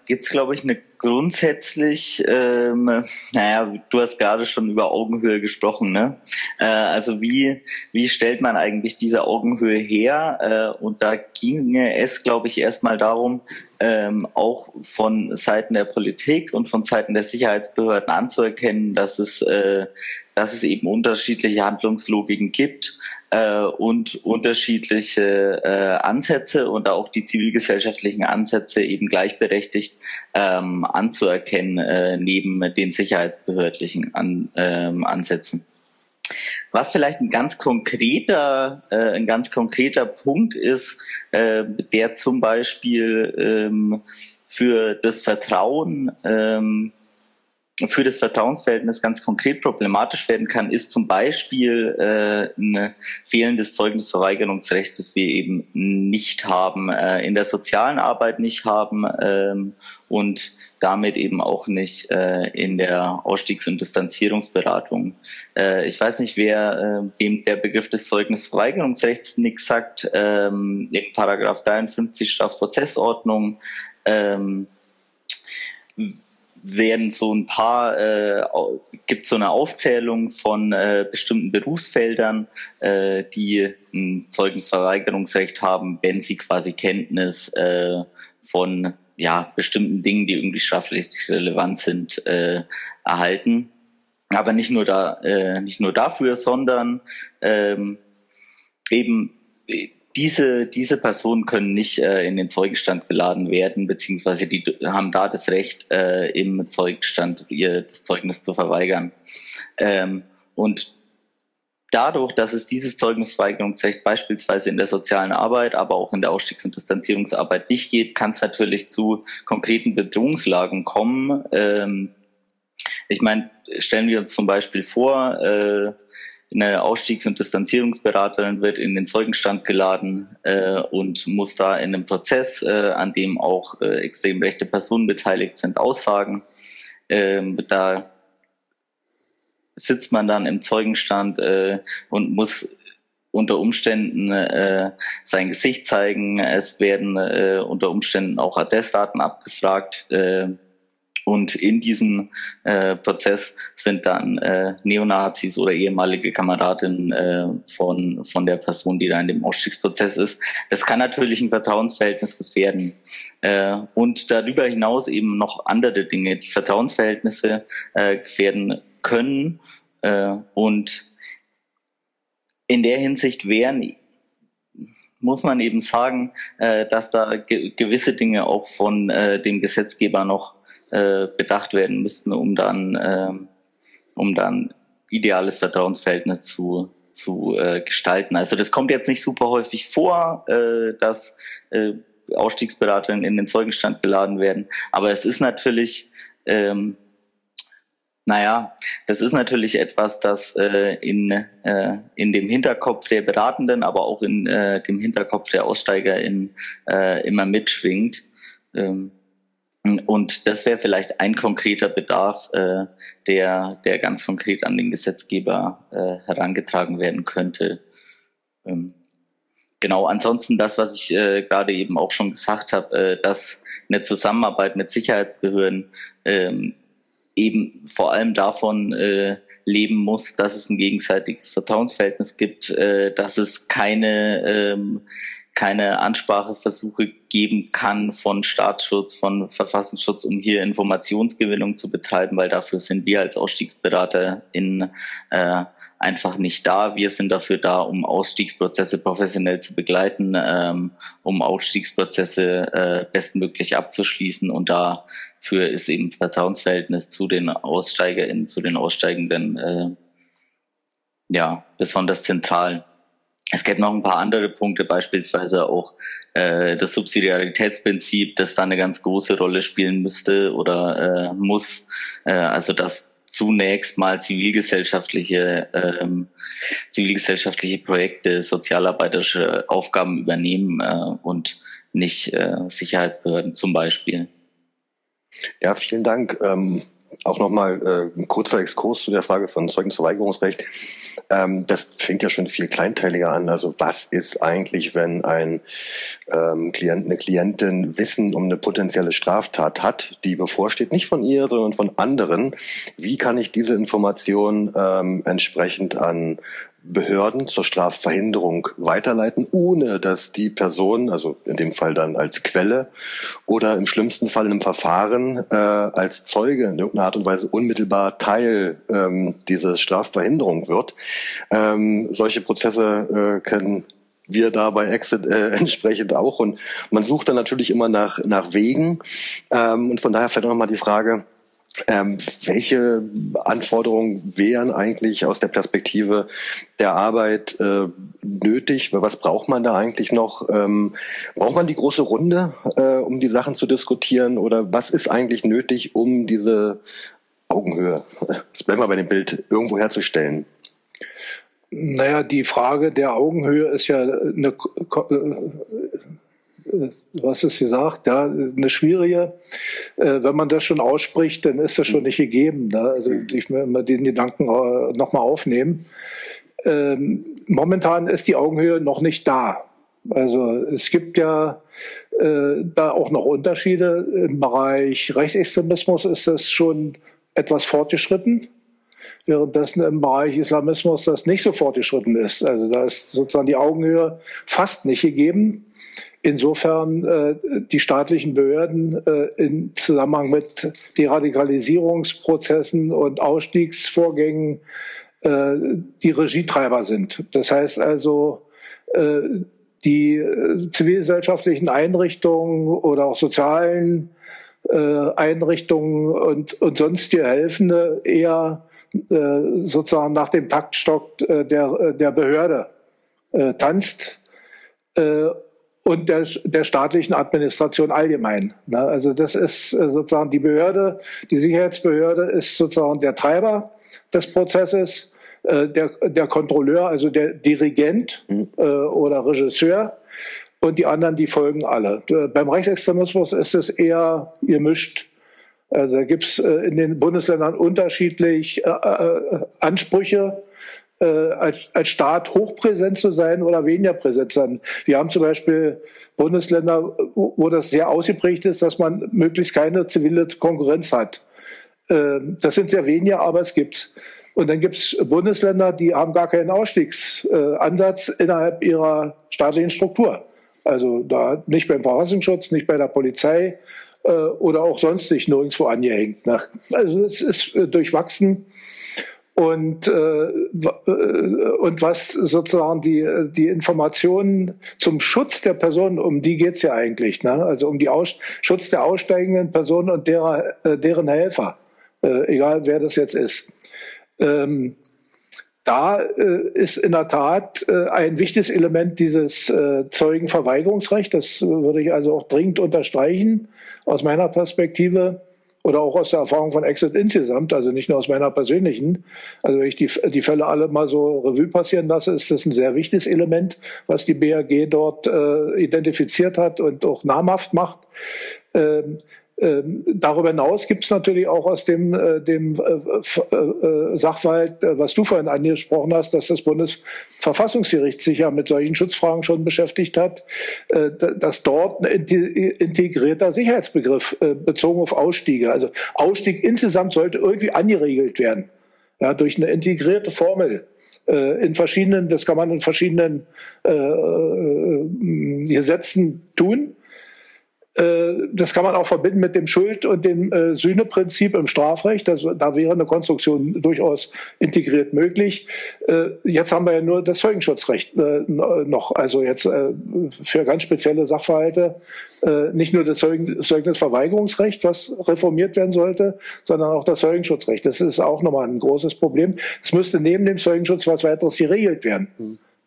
gibt es, glaube ich, eine grundsätzlich, ähm, naja, du hast gerade schon über Augenhöhe gesprochen, ne? Äh, also wie, wie stellt man eigentlich diese Augenhöhe her? Äh, und da ginge es, glaube ich, erstmal darum, ähm, auch von Seiten der Politik und von Seiten der Sicherheitsbehörden anzuerkennen, dass es, äh, dass es eben unterschiedliche Handlungslogiken gibt äh, und unterschiedliche äh, Ansätze und auch die zivilgesellschaftlichen Ansätze eben gleichberechtigt ähm, anzuerkennen, äh, neben den sicherheitsbehördlichen An, ähm, Ansätzen. Was vielleicht ein ganz konkreter, äh, ein ganz konkreter Punkt ist, äh, der zum Beispiel ähm, für das Vertrauen, ähm, für das Vertrauensverhältnis ganz konkret problematisch werden kann, ist zum Beispiel äh, ein fehlendes Zeugnisverweigerungsrecht, das wir eben nicht haben, äh, in der sozialen Arbeit nicht haben ähm, und damit eben auch nicht äh, in der Ausstiegs- und Distanzierungsberatung. Äh, ich weiß nicht, wer äh, wem der Begriff des Zeugnisverweigerungsrechts nichts sagt. Ähm, in Paragraph dreiundfünfzig Strafprozessordnung ähm, werden so ein paar, äh, gibt so eine Aufzählung von äh, bestimmten Berufsfeldern, äh, die ein Zeugnisverweigerungsrecht haben, wenn sie quasi Kenntnis äh, von ja bestimmten Dingen, die irgendwie strafrechtlich relevant sind, äh, erhalten. Aber nicht nur da, äh, nicht nur dafür, sondern ähm, eben Diese, diese Personen können nicht äh, in den Zeugenstand geladen werden, beziehungsweise die haben da das Recht, äh, im Zeugenstand ihr das Zeugnis zu verweigern. Ähm, und dadurch, dass es dieses Zeugnisverweigerungsrecht beispielsweise in der sozialen Arbeit, aber auch in der Ausstiegs- und Distanzierungsarbeit nicht geht, kann es natürlich zu konkreten Bedrohungslagen kommen. Ähm, ich meine, stellen wir uns zum Beispiel vor, äh, eine Ausstiegs- und Distanzierungsberaterin wird in den Zeugenstand geladen äh, und muss da in einem Prozess, äh, an dem auch äh, extrem rechte Personen beteiligt sind, aussagen. Ähm, da sitzt man dann im Zeugenstand äh, und muss unter Umständen äh, sein Gesicht zeigen. Es werden äh, unter Umständen auch Adressdaten abgefragt. Äh, Und in diesem äh, Prozess sind dann äh, Neonazis oder ehemalige Kameradinnen äh, von, von der Person, die da in dem Ausstiegsprozess ist. Das kann natürlich ein Vertrauensverhältnis gefährden. Äh, und darüber hinaus eben noch andere Dinge, die Vertrauensverhältnisse äh, gefährden können. Äh, und in der Hinsicht wären muss man eben sagen, äh, dass da ge- gewisse Dinge auch von äh, dem Gesetzgeber noch äh, bedacht werden müssten, um dann, äh, um dann ideales Vertrauensverhältnis zu, zu äh, gestalten. Also das kommt jetzt nicht super häufig vor, äh, dass äh, Ausstiegsberaterinnen in den Zeugenstand geladen werden, aber es ist natürlich ähm, Naja, das ist natürlich etwas, das äh, in, äh, in dem Hinterkopf der Beratenden, aber auch in äh, dem Hinterkopf der AussteigerInnen äh, immer mitschwingt. Ähm, und das wäre vielleicht ein konkreter Bedarf, äh, der, der ganz konkret an den Gesetzgeber äh, herangetragen werden könnte. Ähm, Genau, ansonsten das, was ich äh, gerade eben auch schon gesagt habe, äh, dass eine Zusammenarbeit mit Sicherheitsbehörden ähm, eben vor allem davon äh, leben muss, dass es ein gegenseitiges Vertrauensverhältnis gibt, äh, dass es keine ähm, keine Anspracheversuche geben kann von Staatsschutz, von Verfassungsschutz, um hier Informationsgewinnung zu betreiben, weil dafür sind wir als Ausstiegsberater in äh, einfach nicht da. Wir sind dafür da, um Ausstiegsprozesse professionell zu begleiten, ähm, um Ausstiegsprozesse äh, bestmöglich abzuschließen, und dafür ist eben Vertrauensverhältnis zu den AussteigerInnen, zu den Aussteigenden äh, ja besonders zentral. Es gibt noch ein paar andere Punkte, beispielsweise auch äh, das Subsidiaritätsprinzip, das da eine ganz große Rolle spielen müsste oder äh, muss. Äh, also dass zunächst mal zivilgesellschaftliche ähm, zivilgesellschaftliche Projekte, sozialarbeiterische Aufgaben übernehmen äh, und nicht äh, Sicherheitsbehörden zum Beispiel. Ja, vielen Dank. Ähm auch nochmal äh, ein kurzer Exkurs zu der Frage von Zeugnisverweigerungsrecht. Ähm, das fängt ja schon viel kleinteiliger an. Also was ist eigentlich, wenn ein ähm, Klient, eine Klientin Wissen um eine potenzielle Straftat hat, die bevorsteht, nicht von ihr, sondern von anderen? Wie kann ich diese Information ähm, entsprechend an Behörden zur Strafverhinderung weiterleiten, ohne dass die Person, also in dem Fall dann als Quelle oder im schlimmsten Fall in einem Verfahren äh, als Zeuge in irgendeiner Art und Weise unmittelbar Teil ähm, dieser Strafverhinderung wird. Ähm, solche Prozesse äh, kennen wir da bei Exit äh, entsprechend auch, und man sucht dann natürlich immer nach nach Wegen, ähm, und von daher vielleicht auch nochmal die Frage, Ähm, welche Anforderungen wären eigentlich aus der Perspektive der Arbeit äh, nötig? Was braucht man da eigentlich noch? Ähm, braucht man die große Runde, äh, um die Sachen zu diskutieren? Oder was ist eigentlich nötig, um diese Augenhöhe, jetzt bleiben wir bei dem Bild, irgendwo herzustellen? Naja, die Frage der Augenhöhe ist ja eine, du hast es gesagt, ja, eine schwierige. Äh, wenn man das schon ausspricht, dann ist das schon nicht gegeben. Ne? Also ich will mal den Gedanken äh, nochmal aufnehmen. Ähm, momentan ist die Augenhöhe noch nicht da. Also es gibt ja äh, da auch noch Unterschiede. Im Bereich Rechtsextremismus ist das schon etwas fortgeschritten, währenddessen im Bereich Islamismus das nicht so fortgeschritten ist. Also da ist sozusagen die Augenhöhe fast nicht gegeben. Insofern äh, die staatlichen Behörden äh, im Zusammenhang mit Deradikalisierungsprozessen und Ausstiegsvorgängen äh, die Regietreiber sind. Das heißt also, äh, die äh, zivilgesellschaftlichen Einrichtungen oder auch sozialen äh, Einrichtungen und, und sonstige Helfende eher äh, sozusagen nach dem Taktstock äh, der, der Behörde äh, tanzt, äh, und der, der staatlichen Administration allgemein. Ne? Also das ist äh, sozusagen die Behörde, die Sicherheitsbehörde ist sozusagen der Treiber des Prozesses, äh, der, der Kontrolleur, also der Dirigent äh, oder Regisseur, und die anderen, die folgen alle. Äh, beim Rechtsextremismus ist es eher gemischt. Also da gibt es äh, in den Bundesländern unterschiedlich äh, äh, Ansprüche, Als, als Staat hochpräsent zu sein oder weniger präsent zu sein. Wir haben zum Beispiel Bundesländer, wo, wo das sehr ausgeprägt ist, dass man möglichst keine zivile Konkurrenz hat. Das sind sehr wenige, aber es gibt's. Und dann gibt es Bundesländer, die haben gar keinen Ausstiegsansatz innerhalb ihrer staatlichen Struktur. Also da nicht beim Verfassungsschutz, nicht bei der Polizei oder auch sonst nicht nirgendwo angehängt. Also es ist durchwachsen. Und, äh, und was sozusagen die, die Informationen zum Schutz der Personen, um die geht's ja eigentlich, ne? Also um den Aus, Schutz der aussteigenden Personen und derer, äh, deren Helfer, äh, egal wer das jetzt ist. Ähm, da äh, ist in der Tat äh, ein wichtiges Element dieses äh, Zeugenverweigerungsrecht. Das würde ich also auch dringend unterstreichen aus meiner Perspektive. Oder auch aus der Erfahrung von Exit insgesamt, also nicht nur aus meiner persönlichen. Also wenn ich die, die Fälle alle mal so Revue passieren lasse, ist das ein sehr wichtiges Element, was die B A G dort äh, identifiziert hat und auch namhaft macht. Ähm, ähm, darüber hinaus gibt es natürlich auch aus dem, äh, dem äh, äh, Sachverhalt, äh, was du vorhin angesprochen hast, dass das Bundesverfassungsgericht sich ja mit solchen Schutzfragen schon beschäftigt hat, äh, dass dort ein integrierter Sicherheitsbegriff äh, bezogen auf Ausstiege, also Ausstieg insgesamt sollte irgendwie angeregelt werden, ja, durch eine integrierte Formel äh, in verschiedenen, das kann man in verschiedenen äh, äh, Gesetzen tun. Das kann man auch verbinden mit dem Schuld- und dem äh, Sühneprinzip im Strafrecht. Das, da wäre eine Konstruktion durchaus integriert möglich. Äh, jetzt haben wir ja nur das Zeugenschutzrecht äh, noch, also jetzt äh, für ganz spezielle Sachverhalte äh, nicht nur das Zeugn- Zeugnisverweigerungsrecht, was reformiert werden sollte, sondern auch das Zeugenschutzrecht. Das ist auch nochmal ein großes Problem. Es müsste neben dem Zeugenschutz was weiteres geregelt werden. Mhm.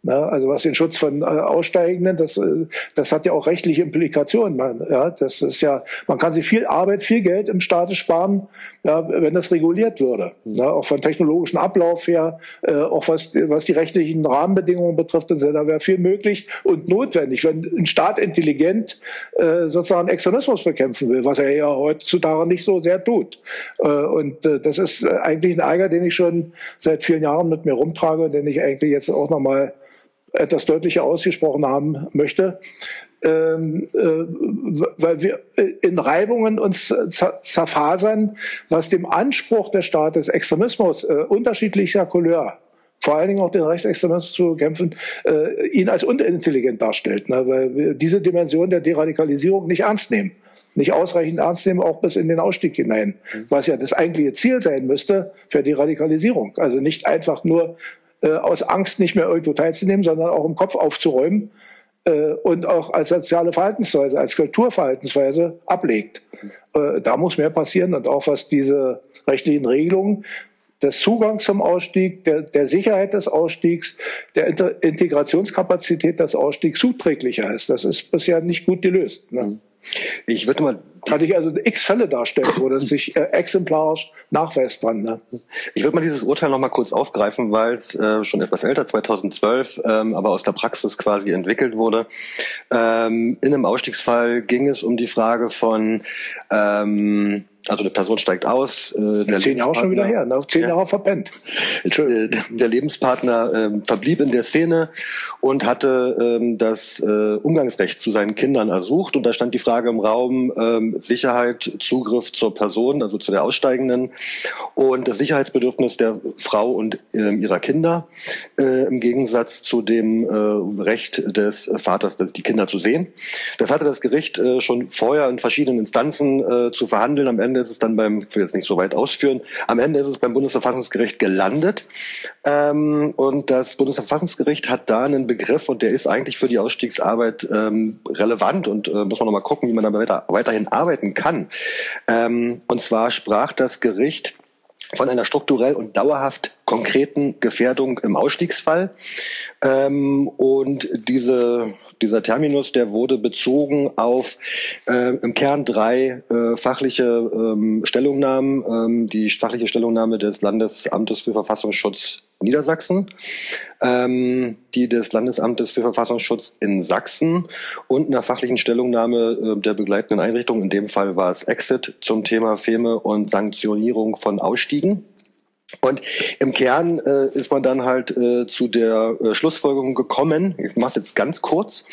Na, also was den Schutz von äh, Aussteigenden, das, äh, das hat ja auch rechtliche Implikationen. Man, ja, das ist ja, man kann sich viel Arbeit, viel Geld im Staate sparen, ja, wenn das reguliert würde. Ja, auch von technologischen Ablauf her, äh, auch was, was die rechtlichen Rahmenbedingungen betrifft, und so, da wäre viel möglich und notwendig, wenn ein Staat intelligent äh, sozusagen Extremismus bekämpfen will, was er ja heutzutage nicht so sehr tut. Äh, und äh, das ist eigentlich ein Ärger, den ich schon seit vielen Jahren mit mir rumtrage und den ich eigentlich jetzt auch nochmal etwas deutlicher ausgesprochen haben möchte, ähm, äh, weil wir in Reibungen uns zerfasern, was dem Anspruch des Staates, Extremismus äh, unterschiedlicher Couleur, vor allen Dingen auch den Rechtsextremismus zu bekämpfen, äh, ihn als unintelligent darstellt, ne? Weil wir diese Dimension der Deradikalisierung nicht ernst nehmen. Nicht ausreichend ernst nehmen, auch bis in den Ausstieg hinein, was ja das eigentliche Ziel sein müsste für die Radikalisierung. Also nicht einfach nur äh, aus Angst nicht mehr irgendwo teilzunehmen, sondern auch im Kopf aufzuräumen äh, und auch als soziale Verhaltensweise, als Kulturverhaltensweise ablegt. Äh, da muss mehr passieren und auch was diese rechtlichen Regelungen des Zugangs zum Ausstieg, der, der Sicherheit des Ausstiegs, der Inter- Integrationskapazität des Ausstiegs zuträglicher ist. Das ist bisher nicht gut gelöst. Ne? Ich würde mal Kann ich also x Fälle darstellen, wo das sich äh, exemplarisch nachweist dran. Ne? Ich würde mal dieses Urteil noch mal kurz aufgreifen, weil es äh, schon etwas älter, zweitausendzwölf, ähm, aber aus der Praxis quasi entwickelt wurde. Ähm, in einem Ausstiegsfall ging es um die Frage von, ähm, also eine Person steigt aus. Äh, der Zehn Jahre schon wieder her, ne? Zehn ja. Jahre verpennt. Äh, der Lebenspartner äh, verblieb in der Szene und hatte äh, das äh, Umgangsrecht zu seinen Kindern ersucht. Und da stand die Frage im Raum, äh, Sicherheit, Zugriff zur Person, also zu der Aussteigenden, und das Sicherheitsbedürfnis der Frau und äh, ihrer Kinder äh, im Gegensatz zu dem äh, Recht des Vaters, die Kinder zu sehen. Das hatte das Gericht äh, schon vorher in verschiedenen Instanzen äh, zu verhandeln. Am Ende ist es dann beim, ich will jetzt nicht so weit ausführen, am Ende ist es beim Bundesverfassungsgericht gelandet. Ähm, und das Bundesverfassungsgericht hat da einen Begriff, und der ist eigentlich für die Ausstiegsarbeit ähm, relevant, und äh, muss man noch mal gucken, wie man da weiter, weiterhin arbeiten kann. Ähm, und zwar sprach das Gericht von einer strukturell und dauerhaft konkreten Gefährdung im Ausstiegsfall. Ähm, und diese, dieser Terminus, der wurde bezogen auf äh, im Kern drei äh, fachliche ähm, Stellungnahmen. Ähm, die fachliche Stellungnahme des Landesamtes für Verfassungsschutz Niedersachsen, ähm, die des Landesamtes für Verfassungsschutz in Sachsen und einer fachlichen Stellungnahme äh, der begleitenden Einrichtung, in dem Fall war es Exit, zum Thema Feme und Sanktionierung von Ausstiegen. Und im Kern äh, ist man dann halt äh, zu der äh, Schlussfolgerung gekommen, ich mache es jetzt ganz kurz,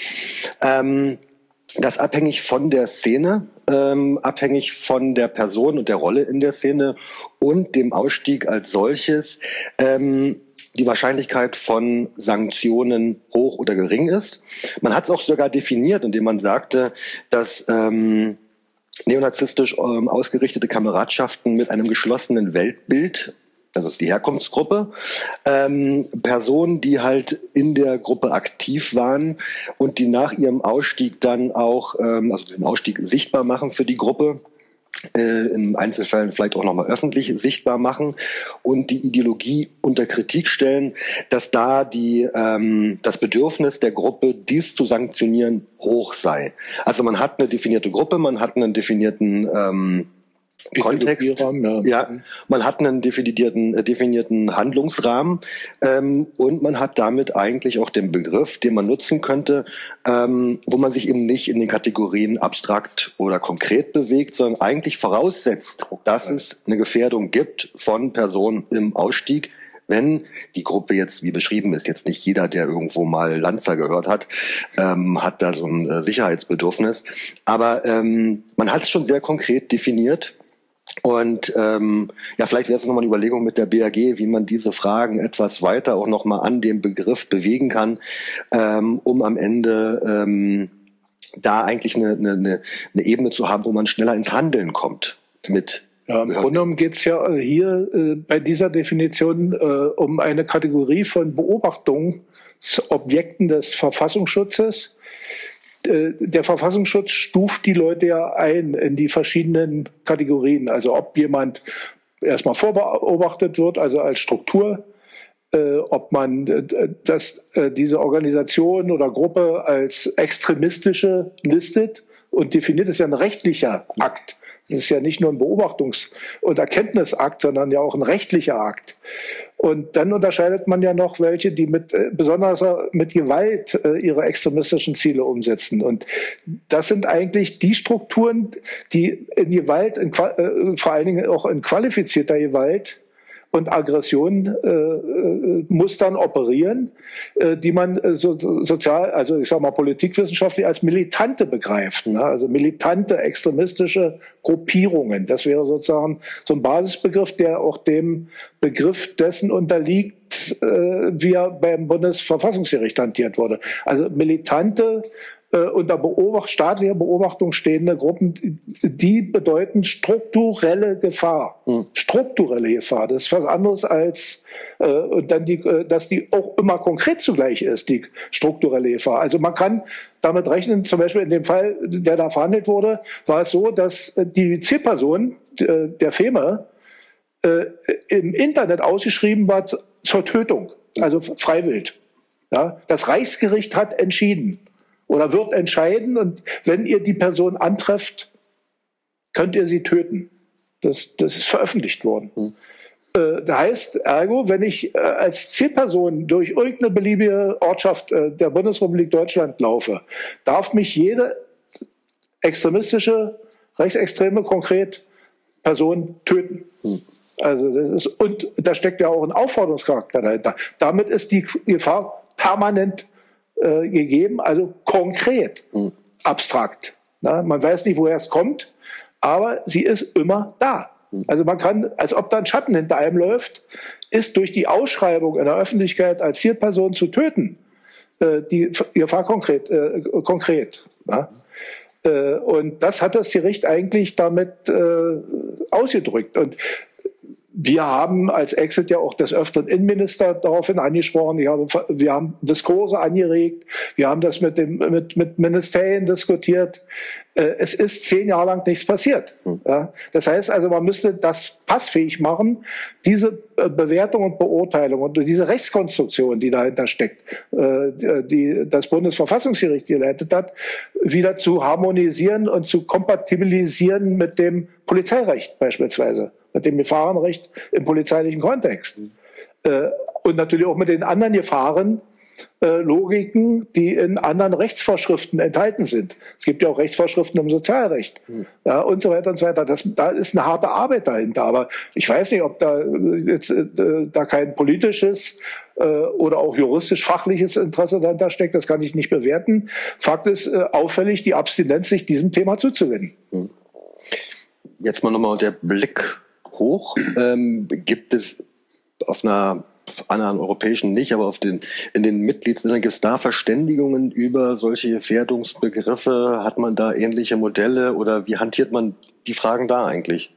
ähm, dass abhängig von der Szene, ähm, abhängig von der Person und der Rolle in der Szene und dem Ausstieg als solches, ähm, die Wahrscheinlichkeit von Sanktionen hoch oder gering ist. Man hat es auch sogar definiert, indem man sagte, dass ähm, neonazistisch ähm, ausgerichtete Kameradschaften mit einem geschlossenen Weltbild, das ist die Herkunftsgruppe, ähm, Personen, die halt in der Gruppe aktiv waren und die nach ihrem Ausstieg dann auch, ähm, also diesen Ausstieg sichtbar machen für die Gruppe, äh, in Einzelfällen vielleicht auch nochmal öffentlich sichtbar machen und die Ideologie unter Kritik stellen, dass da die, ähm, das Bedürfnis der Gruppe, dies zu sanktionieren, hoch sei. Also man hat eine definierte Gruppe, man hat einen definierten ähm, Kontext, ja. ja, man hat einen definierten, äh, definierten Handlungsrahmen ähm, und man hat damit eigentlich auch den Begriff, den man nutzen könnte, ähm, wo man sich eben nicht in den Kategorien abstrakt oder konkret bewegt, sondern eigentlich voraussetzt, dass es eine Gefährdung gibt von Personen im Ausstieg, wenn die Gruppe jetzt, wie beschrieben ist, jetzt nicht jeder, der irgendwo mal Lanza gehört hat, ähm, hat da so ein äh, Sicherheitsbedürfnis, aber ähm, man hat es schon sehr konkret definiert. Und ähm, ja, vielleicht wäre es nochmal eine Überlegung mit der B A G, wie man diese Fragen etwas weiter auch nochmal an dem Begriff bewegen kann, ähm, um am Ende ähm, da eigentlich eine, eine, eine Ebene zu haben, wo man schneller ins Handeln kommt mit. Ja, im Grunde genommen geht es ja hier äh, bei dieser Definition äh, um eine Kategorie von Beobachtungsobjekten des Verfassungsschutzes. Der Verfassungsschutz stuft die Leute ja ein in die verschiedenen Kategorien. Also ob jemand erstmal vorbeobachtet wird, also als Struktur äh, ob man äh, das, äh, diese Organisation oder Gruppe als extremistische listet und definiert, ist ja ein rechtlicher Akt. Das ist ja nicht nur ein Beobachtungs- und Erkenntnisakt, sondern ja auch ein rechtlicher Akt. Und dann unterscheidet man ja noch welche, die mit äh, besonders mit Gewalt äh, ihre extremistischen Ziele umsetzen. Und das sind eigentlich die Strukturen, die in Gewalt, in, äh, vor allen Dingen auch in qualifizierter Gewalt und Aggression äh, äh, Mustern operieren, äh, die man äh, so, sozial, also ich sag mal politikwissenschaftlich als militante begreift, ne? Also militante extremistische Gruppierungen. Das wäre sozusagen so ein Basisbegriff, der auch dem Begriff dessen unterliegt, äh, wie er beim Bundesverfassungsgericht hantiert wurde. Also militante äh, unter Beobacht, staatlicher Beobachtung stehende Gruppen, die bedeuten strukturelle Gefahr. Hm. Strukturelle Gefahr. Das ist was anderes als, äh, und dann die, äh, dass die auch immer konkret zugleich ist, die strukturelle Gefahr. Also man kann damit rechnen, zum Beispiel in dem Fall, der da verhandelt wurde, war es so, dass die Zielperson, äh, der Feme, äh, im Internet ausgeschrieben war zur Tötung, also freiwillig. Ja, das Reichsgericht hat entschieden oder wird entscheiden, und wenn ihr die Person antrefft, könnt ihr sie töten. Das, das ist veröffentlicht worden. Mhm. Äh, das heißt, ergo, wenn ich äh, als Zielperson durch irgendeine beliebige Ortschaft äh, der Bundesrepublik Deutschland laufe, darf mich jede extremistische, rechtsextreme, konkret Person töten. Mhm. Also das ist, und da steckt ja auch ein Aufforderungscharakter dahinter. Damit ist die Gefahr permanent äh, gegeben, also konkret, mhm. abstrakt. Na, man weiß nicht, woher es kommt, aber sie ist immer da. Mhm. Also man kann, als ob da ein Schatten hinter einem läuft, ist durch die Ausschreibung in der Öffentlichkeit als Zielperson zu töten, äh, die Gefahr konkret. Äh, konkret na? Äh, und das hat das Gericht eigentlich damit äh, ausgedrückt. Und wir haben als Exit ja auch des Öfteren Innenminister daraufhin angesprochen. Ich habe, wir haben Diskurse angeregt. Wir haben das mit, dem, mit, mit Ministerien diskutiert. Es ist zehn Jahre lang nichts passiert. Ja, das heißt also, man müsste das passfähig machen, diese Bewertung und Beurteilung und diese Rechtskonstruktion, die dahinter steckt, die das Bundesverfassungsgericht geleitet hat, wieder zu harmonisieren und zu kompatibilisieren mit dem Polizeirecht beispielsweise, mit dem Gefahrenrecht im polizeilichen Kontext. Äh, und natürlich auch mit den anderen Gefahren, äh, Logiken, die in anderen Rechtsvorschriften enthalten sind. Es gibt ja auch Rechtsvorschriften im Sozialrecht, mhm. ja, und so weiter und so weiter. Das, da ist eine harte Arbeit dahinter. Aber ich weiß nicht, ob da jetzt äh, da kein politisches äh, oder auch juristisch-fachliches Interesse dahinter steckt. Das kann ich nicht bewerten. Fakt ist äh, auffällig die Abstinenz, sich diesem Thema zuzuwenden. Mhm. Jetzt mal nochmal der Blick hoch. Ähm, gibt es auf einer anderen europäischen nicht, aber auf den, in den Mitgliedsländern gibt es da Verständigungen über solche Gefährdungsbegriffe? Hat man da ähnliche Modelle oder wie hantiert man die Fragen da eigentlich?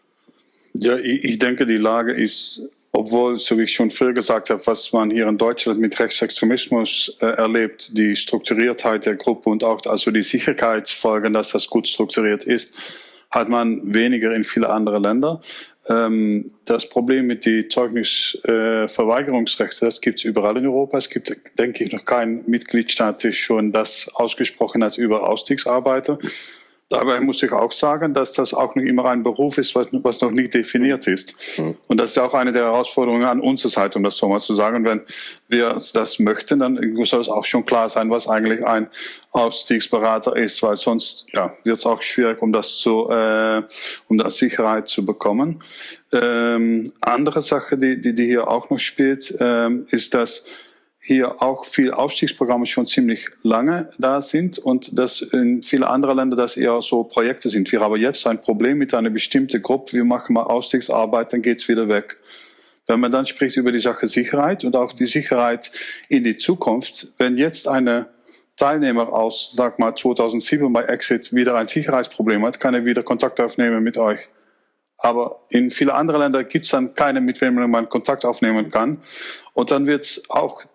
Ja, ich, ich denke, die Lage ist, obwohl, so wie ich schon früher gesagt habe, was man hier in Deutschland mit Rechtsextremismus äh, erlebt, die Strukturiertheit der Gruppe und auch also die Sicherheitsfolgen, dass das gut strukturiert ist, hat man weniger in viele andere Länder. Ähm, das Problem mit den Zeugnisverweigerungsrechten, äh, das gibt es überall in Europa. Es gibt, denke ich, noch keinen Mitgliedstaat, der schon das ausgesprochen hat über Ausstiegsarbeiter. Dabei muss ich auch sagen, dass das auch noch immer ein Beruf ist, was, was noch nicht definiert ist. Mhm. Und das ist auch eine der Herausforderungen an unserer Seite, um das so mal zu sagen. Wenn wir das möchten, dann soll es auch schon klar sein, was eigentlich ein Ausstiegsberater ist, weil sonst ja, wird es auch schwierig, um das zu, äh, um das Sicherheit zu bekommen. Ähm, andere Sache, die, die, die hier auch noch spielt, ähm, ist, dass hier auch viele Aufstiegsprogramme schon ziemlich lange da sind und dass in vielen anderen Ländern das eher so Projekte sind. Wir haben jetzt ein Problem mit einer bestimmten Gruppe, wir machen mal Ausstiegsarbeit, dann geht's wieder weg. Wenn man dann spricht über die Sache Sicherheit und auch die Sicherheit in die Zukunft, wenn jetzt eine Teilnehmer aus, sag mal, zweitausendsieben bei Exit wieder ein Sicherheitsproblem hat, kann er wieder Kontakt aufnehmen mit euch. Aber in vielen anderen Ländern gibt es dann keine, mit wem man Kontakt aufnehmen kann. Und dann wird es auch die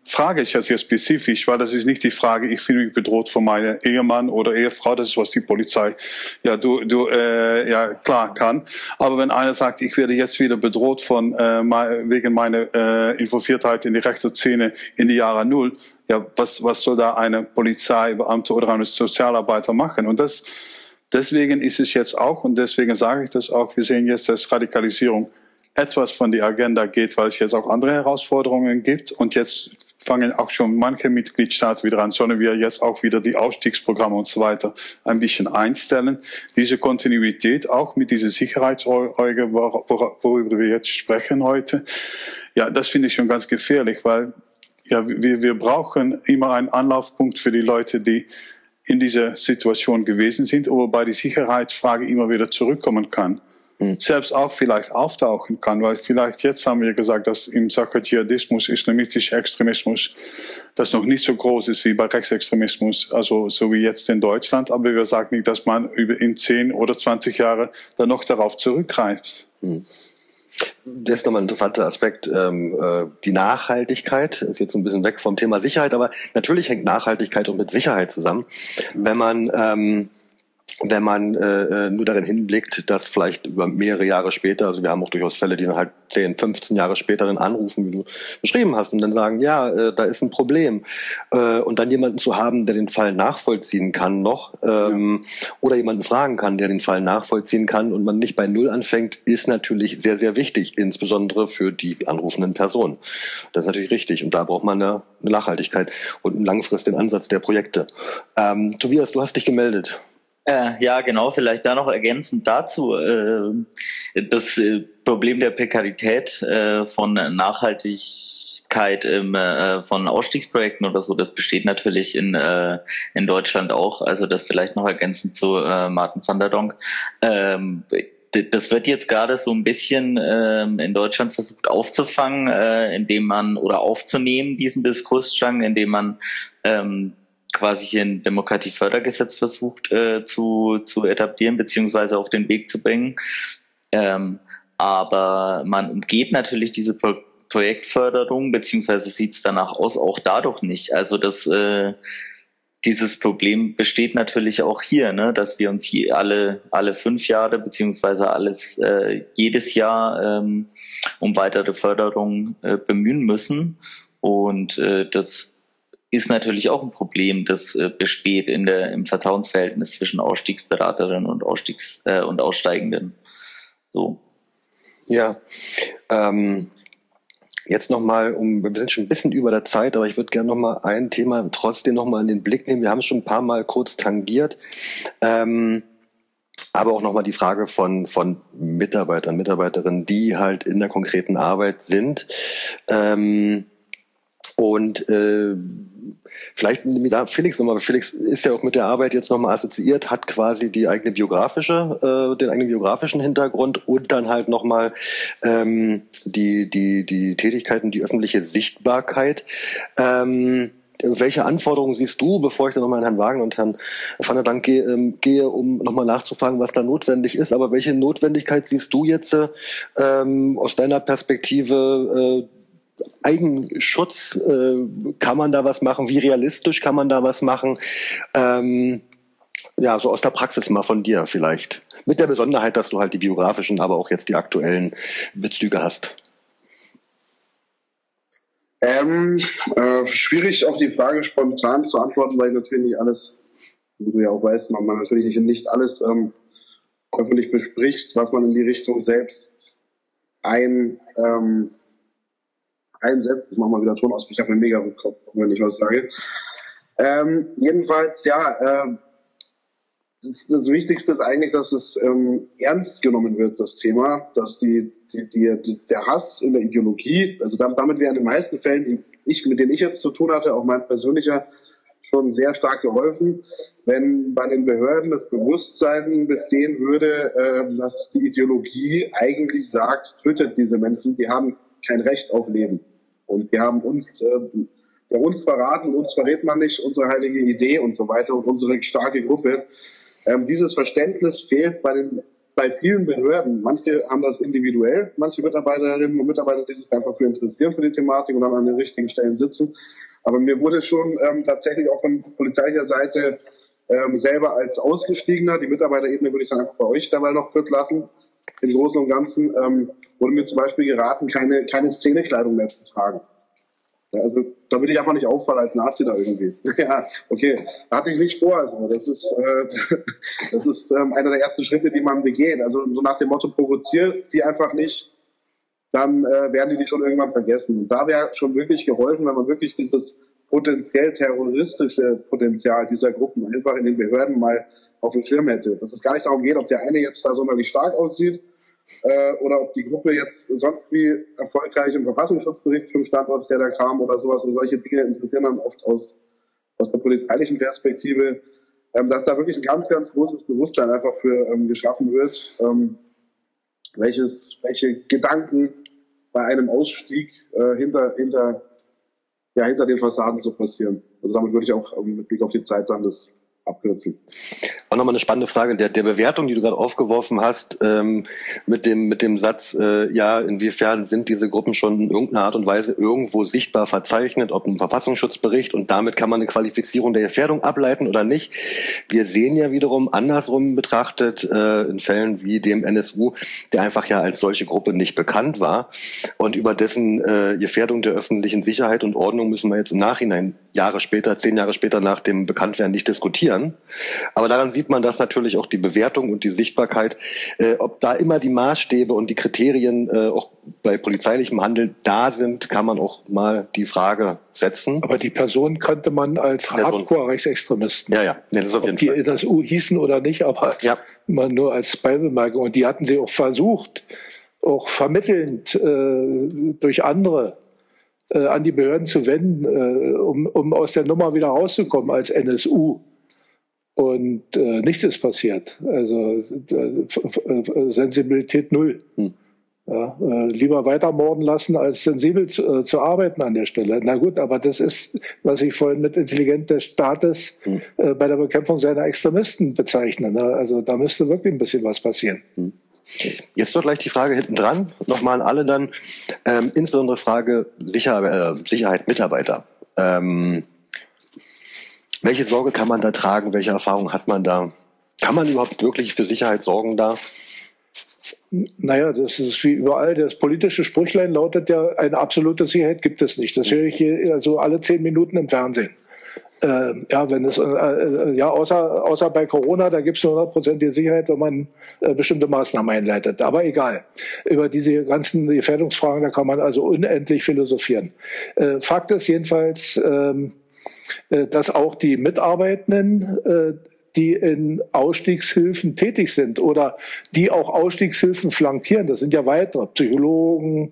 frage ich ja sehr spezifisch, weil das ist nicht die Frage, ich fühle mich bedroht von meinem Ehemann oder Ehefrau, das ist, was die Polizei ja du, du, äh, ja klar kann. Aber wenn einer sagt, ich werde jetzt wieder bedroht von äh, wegen meiner äh, Involviertheit in die rechte Szene in die Jahre Null, ja, was, was soll da eine Polizeibeamte oder eine Sozialarbeiter machen? Und das, deswegen ist es jetzt auch, und deswegen sage ich das auch, wir sehen jetzt, dass Radikalisierung etwas von der Agenda geht, weil es jetzt auch andere Herausforderungen gibt. Und jetzt fangen auch schon manche Mitgliedstaaten wieder an, sollen wir jetzt auch wieder die Ausstiegsprogramme und so weiter ein bisschen einstellen. Diese Kontinuität auch mit dieser Sicherheitsäuge, worüber wir jetzt sprechen heute, ja, das finde ich schon ganz gefährlich, weil ja, wir, wir brauchen immer einen Anlaufpunkt für die Leute, die in dieser Situation gewesen sind, wobei die Sicherheitsfrage immer wieder zurückkommen kann. Selbst auch vielleicht auftauchen kann, weil vielleicht jetzt haben wir gesagt, dass im Sache Dschihadismus, islamistischer Extremismus, das noch nicht so groß ist wie bei Rechtsextremismus, also so wie jetzt in Deutschland, aber wir sagen nicht, dass man über in zehn oder zwanzig Jahre dann noch darauf zurückgreift. Hm. Das ist nochmal ein interessanter Aspekt, ähm, äh, die Nachhaltigkeit ist jetzt ein bisschen weg vom Thema Sicherheit, aber natürlich hängt Nachhaltigkeit auch mit Sicherheit zusammen. Wenn man ähm, wenn man äh, nur darin hinblickt, dass vielleicht über mehrere Jahre später, also wir haben auch durchaus Fälle, die dann halt zehn, fünfzehn Jahre später dann anrufen, wie du beschrieben hast, und dann sagen, ja, äh, da ist ein Problem. Äh, und dann jemanden zu haben, der den Fall nachvollziehen kann noch, ähm, ja. oder jemanden fragen kann, der den Fall nachvollziehen kann und man nicht bei Null anfängt, ist natürlich sehr, sehr wichtig, insbesondere für die anrufenden Personen. Das ist natürlich richtig und da braucht man eine, eine Nachhaltigkeit und einen langfristigen Ansatz der Projekte. Ähm, Tobias, du hast dich gemeldet. Äh, ja, genau, vielleicht da noch ergänzend dazu, äh, das äh, Problem der Prekarität äh, von Nachhaltigkeit im, äh, von Ausstiegsprojekten oder so, das besteht natürlich in, äh, in Deutschland auch, also das vielleicht noch ergänzend zu äh, Martin van der Donk. Ähm, Das wird jetzt gerade so ein bisschen ähm, in Deutschland versucht aufzufangen, äh, indem man, oder aufzunehmen, diesen Diskursstrang, indem man ähm, quasi hier ein Demokratiefördergesetz versucht äh, zu, zu etablieren beziehungsweise auf den Weg zu bringen. Ähm, aber man umgeht natürlich diese Pro- Projektförderung beziehungsweise sieht es danach aus, auch dadurch nicht. Also das äh, dieses Problem besteht natürlich auch hier, ne, dass wir uns hier alle alle fünf Jahre beziehungsweise alles äh, jedes Jahr ähm, um weitere Förderung äh, bemühen müssen und äh, das ist natürlich auch ein Problem, das äh, besteht in der im Vertrauensverhältnis zwischen Ausstiegsberaterinnen und Ausstiegs äh, und Aussteigenden. So. Ja. Ähm, jetzt nochmal, um, wir sind schon ein bisschen über der Zeit, aber ich würde gerne nochmal ein Thema trotzdem nochmal in den Blick nehmen. Wir haben es schon ein paar Mal kurz tangiert. Ähm, aber auch nochmal die Frage von, von Mitarbeitern, Mitarbeiterinnen, die halt in der konkreten Arbeit sind. Ähm, und äh, vielleicht da Felix nochmal, Felix ist ja auch mit der Arbeit jetzt nochmal assoziiert, hat quasi die eigene biografische, äh, den eigenen biografischen Hintergrund und dann halt nochmal ähm, die, die, die Tätigkeiten, die öffentliche Sichtbarkeit. Ähm, welche Anforderungen siehst du, bevor ich dann nochmal an Herrn Wagner und Herrn van der Dank gehe, ähm, gehe, um nochmal nachzufragen, was da notwendig ist, aber welche Notwendigkeit siehst du jetzt ähm, aus deiner Perspektive, äh, Eigenschutz, äh, kann man da was machen? Wie realistisch kann man da was machen? Ähm, ja, so aus der Praxis mal von dir vielleicht. Mit der Besonderheit, dass du halt die biografischen, aber auch jetzt die aktuellen Bezüge hast. Ähm, äh, schwierig auf die Frage spontan zu antworten, weil natürlich nicht alles, wie du ja auch weißt, man, man natürlich nicht alles ähm, öffentlich bespricht, was man in die Richtung selbst ein ähm, einsetzt. Ich mache mal wieder Ton aus, ich habe einen mega Rückkopf, wenn ich was sage. Ähm, jedenfalls, ja, äh, das, das Wichtigste ist eigentlich, dass es ähm, ernst genommen wird, das Thema, dass die, die, die, die, der Hass in der Ideologie, also damit, damit wäre in den meisten Fällen, die ich, mit denen ich jetzt zu tun hatte, auch mein persönlicher, schon sehr stark geholfen, wenn bei den Behörden das Bewusstsein bestehen würde, äh, dass die Ideologie eigentlich sagt, tötet diese Menschen, die haben kein Recht auf Leben. Und wir haben uns, äh, der uns verraten, uns verrät man nicht, unsere heilige Idee und so weiter und unsere starke Gruppe. Ähm, dieses Verständnis fehlt bei den bei vielen Behörden, manche haben das individuell, manche Mitarbeiterinnen und Mitarbeiter, die sich einfach für interessieren für die Thematik und dann an den richtigen Stellen sitzen. Aber mir wurde schon ähm, tatsächlich auch von polizeilicher Seite ähm, selber als Ausgestiegener, die Mitarbeiterebene würde ich dann einfach bei euch dabei noch kurz lassen, im Großen und Ganzen, ähm, wurde mir zum Beispiel geraten, keine, keine Szenekleidung mehr zu tragen. Ja, also da würde ich einfach nicht auffallen als Nazi da irgendwie. Ja, okay, da hatte ich nicht vor. Also das ist, äh, das ist ähm, einer der ersten Schritte, die man begeht. Also so nach dem Motto, provoziert die einfach nicht, dann äh, werden die die schon irgendwann vergessen. Und da wäre schon wirklich geholfen, wenn man wirklich dieses potenziell terroristische Potenzial dieser Gruppen einfach in den Behörden mal auf dem Schirm hätte. Dass es gar nicht darum geht, ob der eine jetzt da sonderlich stark aussieht, Äh, oder ob die Gruppe jetzt sonst wie erfolgreich im Verfassungsschutzbericht vom Standort, der da kam oder sowas. Und solche Dinge interessieren dann oft aus, aus der polizeilichen Perspektive, ähm, dass da wirklich ein ganz, ganz großes Bewusstsein einfach für ähm, geschaffen wird, ähm, welches, welche Gedanken bei einem Ausstieg äh, hinter, hinter, ja, hinter den Fassaden so passieren. Also damit würde ich auch ähm, mit Blick auf die Zeit dann das abkürzen. Auch nochmal eine spannende Frage der, der Bewertung, die du gerade aufgeworfen hast, ähm, mit dem mit dem Satz, äh, ja, inwiefern sind diese Gruppen schon in irgendeiner Art und Weise irgendwo sichtbar verzeichnet, ob ein Verfassungsschutzbericht, und damit kann man eine Qualifizierung der Gefährdung ableiten oder nicht. Wir sehen ja wiederum andersrum betrachtet, äh, in Fällen wie dem N S U, der einfach ja als solche Gruppe nicht bekannt war, und über dessen äh, Gefährdung der öffentlichen Sicherheit und Ordnung müssen wir jetzt im Nachhinein, Jahre später, zehn Jahre später nach dem Bekanntwerden, nicht diskutieren. Aber daran sieht man, dass natürlich auch die Bewertung und die Sichtbarkeit, äh, ob da immer die Maßstäbe und die Kriterien äh, auch bei polizeilichem Handeln da sind, kann man auch mal die Frage setzen. Aber die Person kannte man als Hardcore-Rechtsextremisten. Ja, ja, ja, das ist auf jeden ob die Fall. N S U hießen oder nicht, aber ja. immer nur als Beibemerkung. Und die hatten sie auch versucht, auch vermittelnd äh, durch andere äh, an die Behörden zu wenden, äh, um, um aus der Nummer wieder rauszukommen als N S U. Und äh, nichts ist passiert. Also äh, Sensibilität null. Hm. Ja, äh, lieber weitermorden lassen, als sensibel zu, äh, zu arbeiten an der Stelle. Na gut, aber das ist, was ich vorhin mit Intelligenz des Staates hm. äh, bei der Bekämpfung seiner Extremisten bezeichne. Ne? Also da müsste wirklich ein bisschen was passieren. Hm. Jetzt doch gleich die Frage hinten dran, nochmal an alle dann, ähm, insbesondere Frage Sicher, äh, Sicherheit Mitarbeiter. Ähm, Welche Sorge kann man da tragen? Welche Erfahrungen hat man da? Kann man überhaupt wirklich für Sicherheit sorgen da? Naja, das ist wie überall. Das politische Sprüchlein lautet ja, eine absolute Sicherheit gibt es nicht. Das höre ich hier also alle zehn Minuten im Fernsehen. Äh, ja, wenn es, äh, ja, außer, außer bei Corona, da gibt es eine hundertprozentige Sicherheit, wenn man äh, bestimmte Maßnahmen einleitet. Aber egal. Über diese ganzen Gefährdungsfragen, da kann man also unendlich philosophieren. Äh, Fakt ist jedenfalls, ähm, dass auch die Mitarbeitenden, die in Ausstiegshilfen tätig sind oder die auch Ausstiegshilfen flankieren, das sind ja weitere, Psychologen,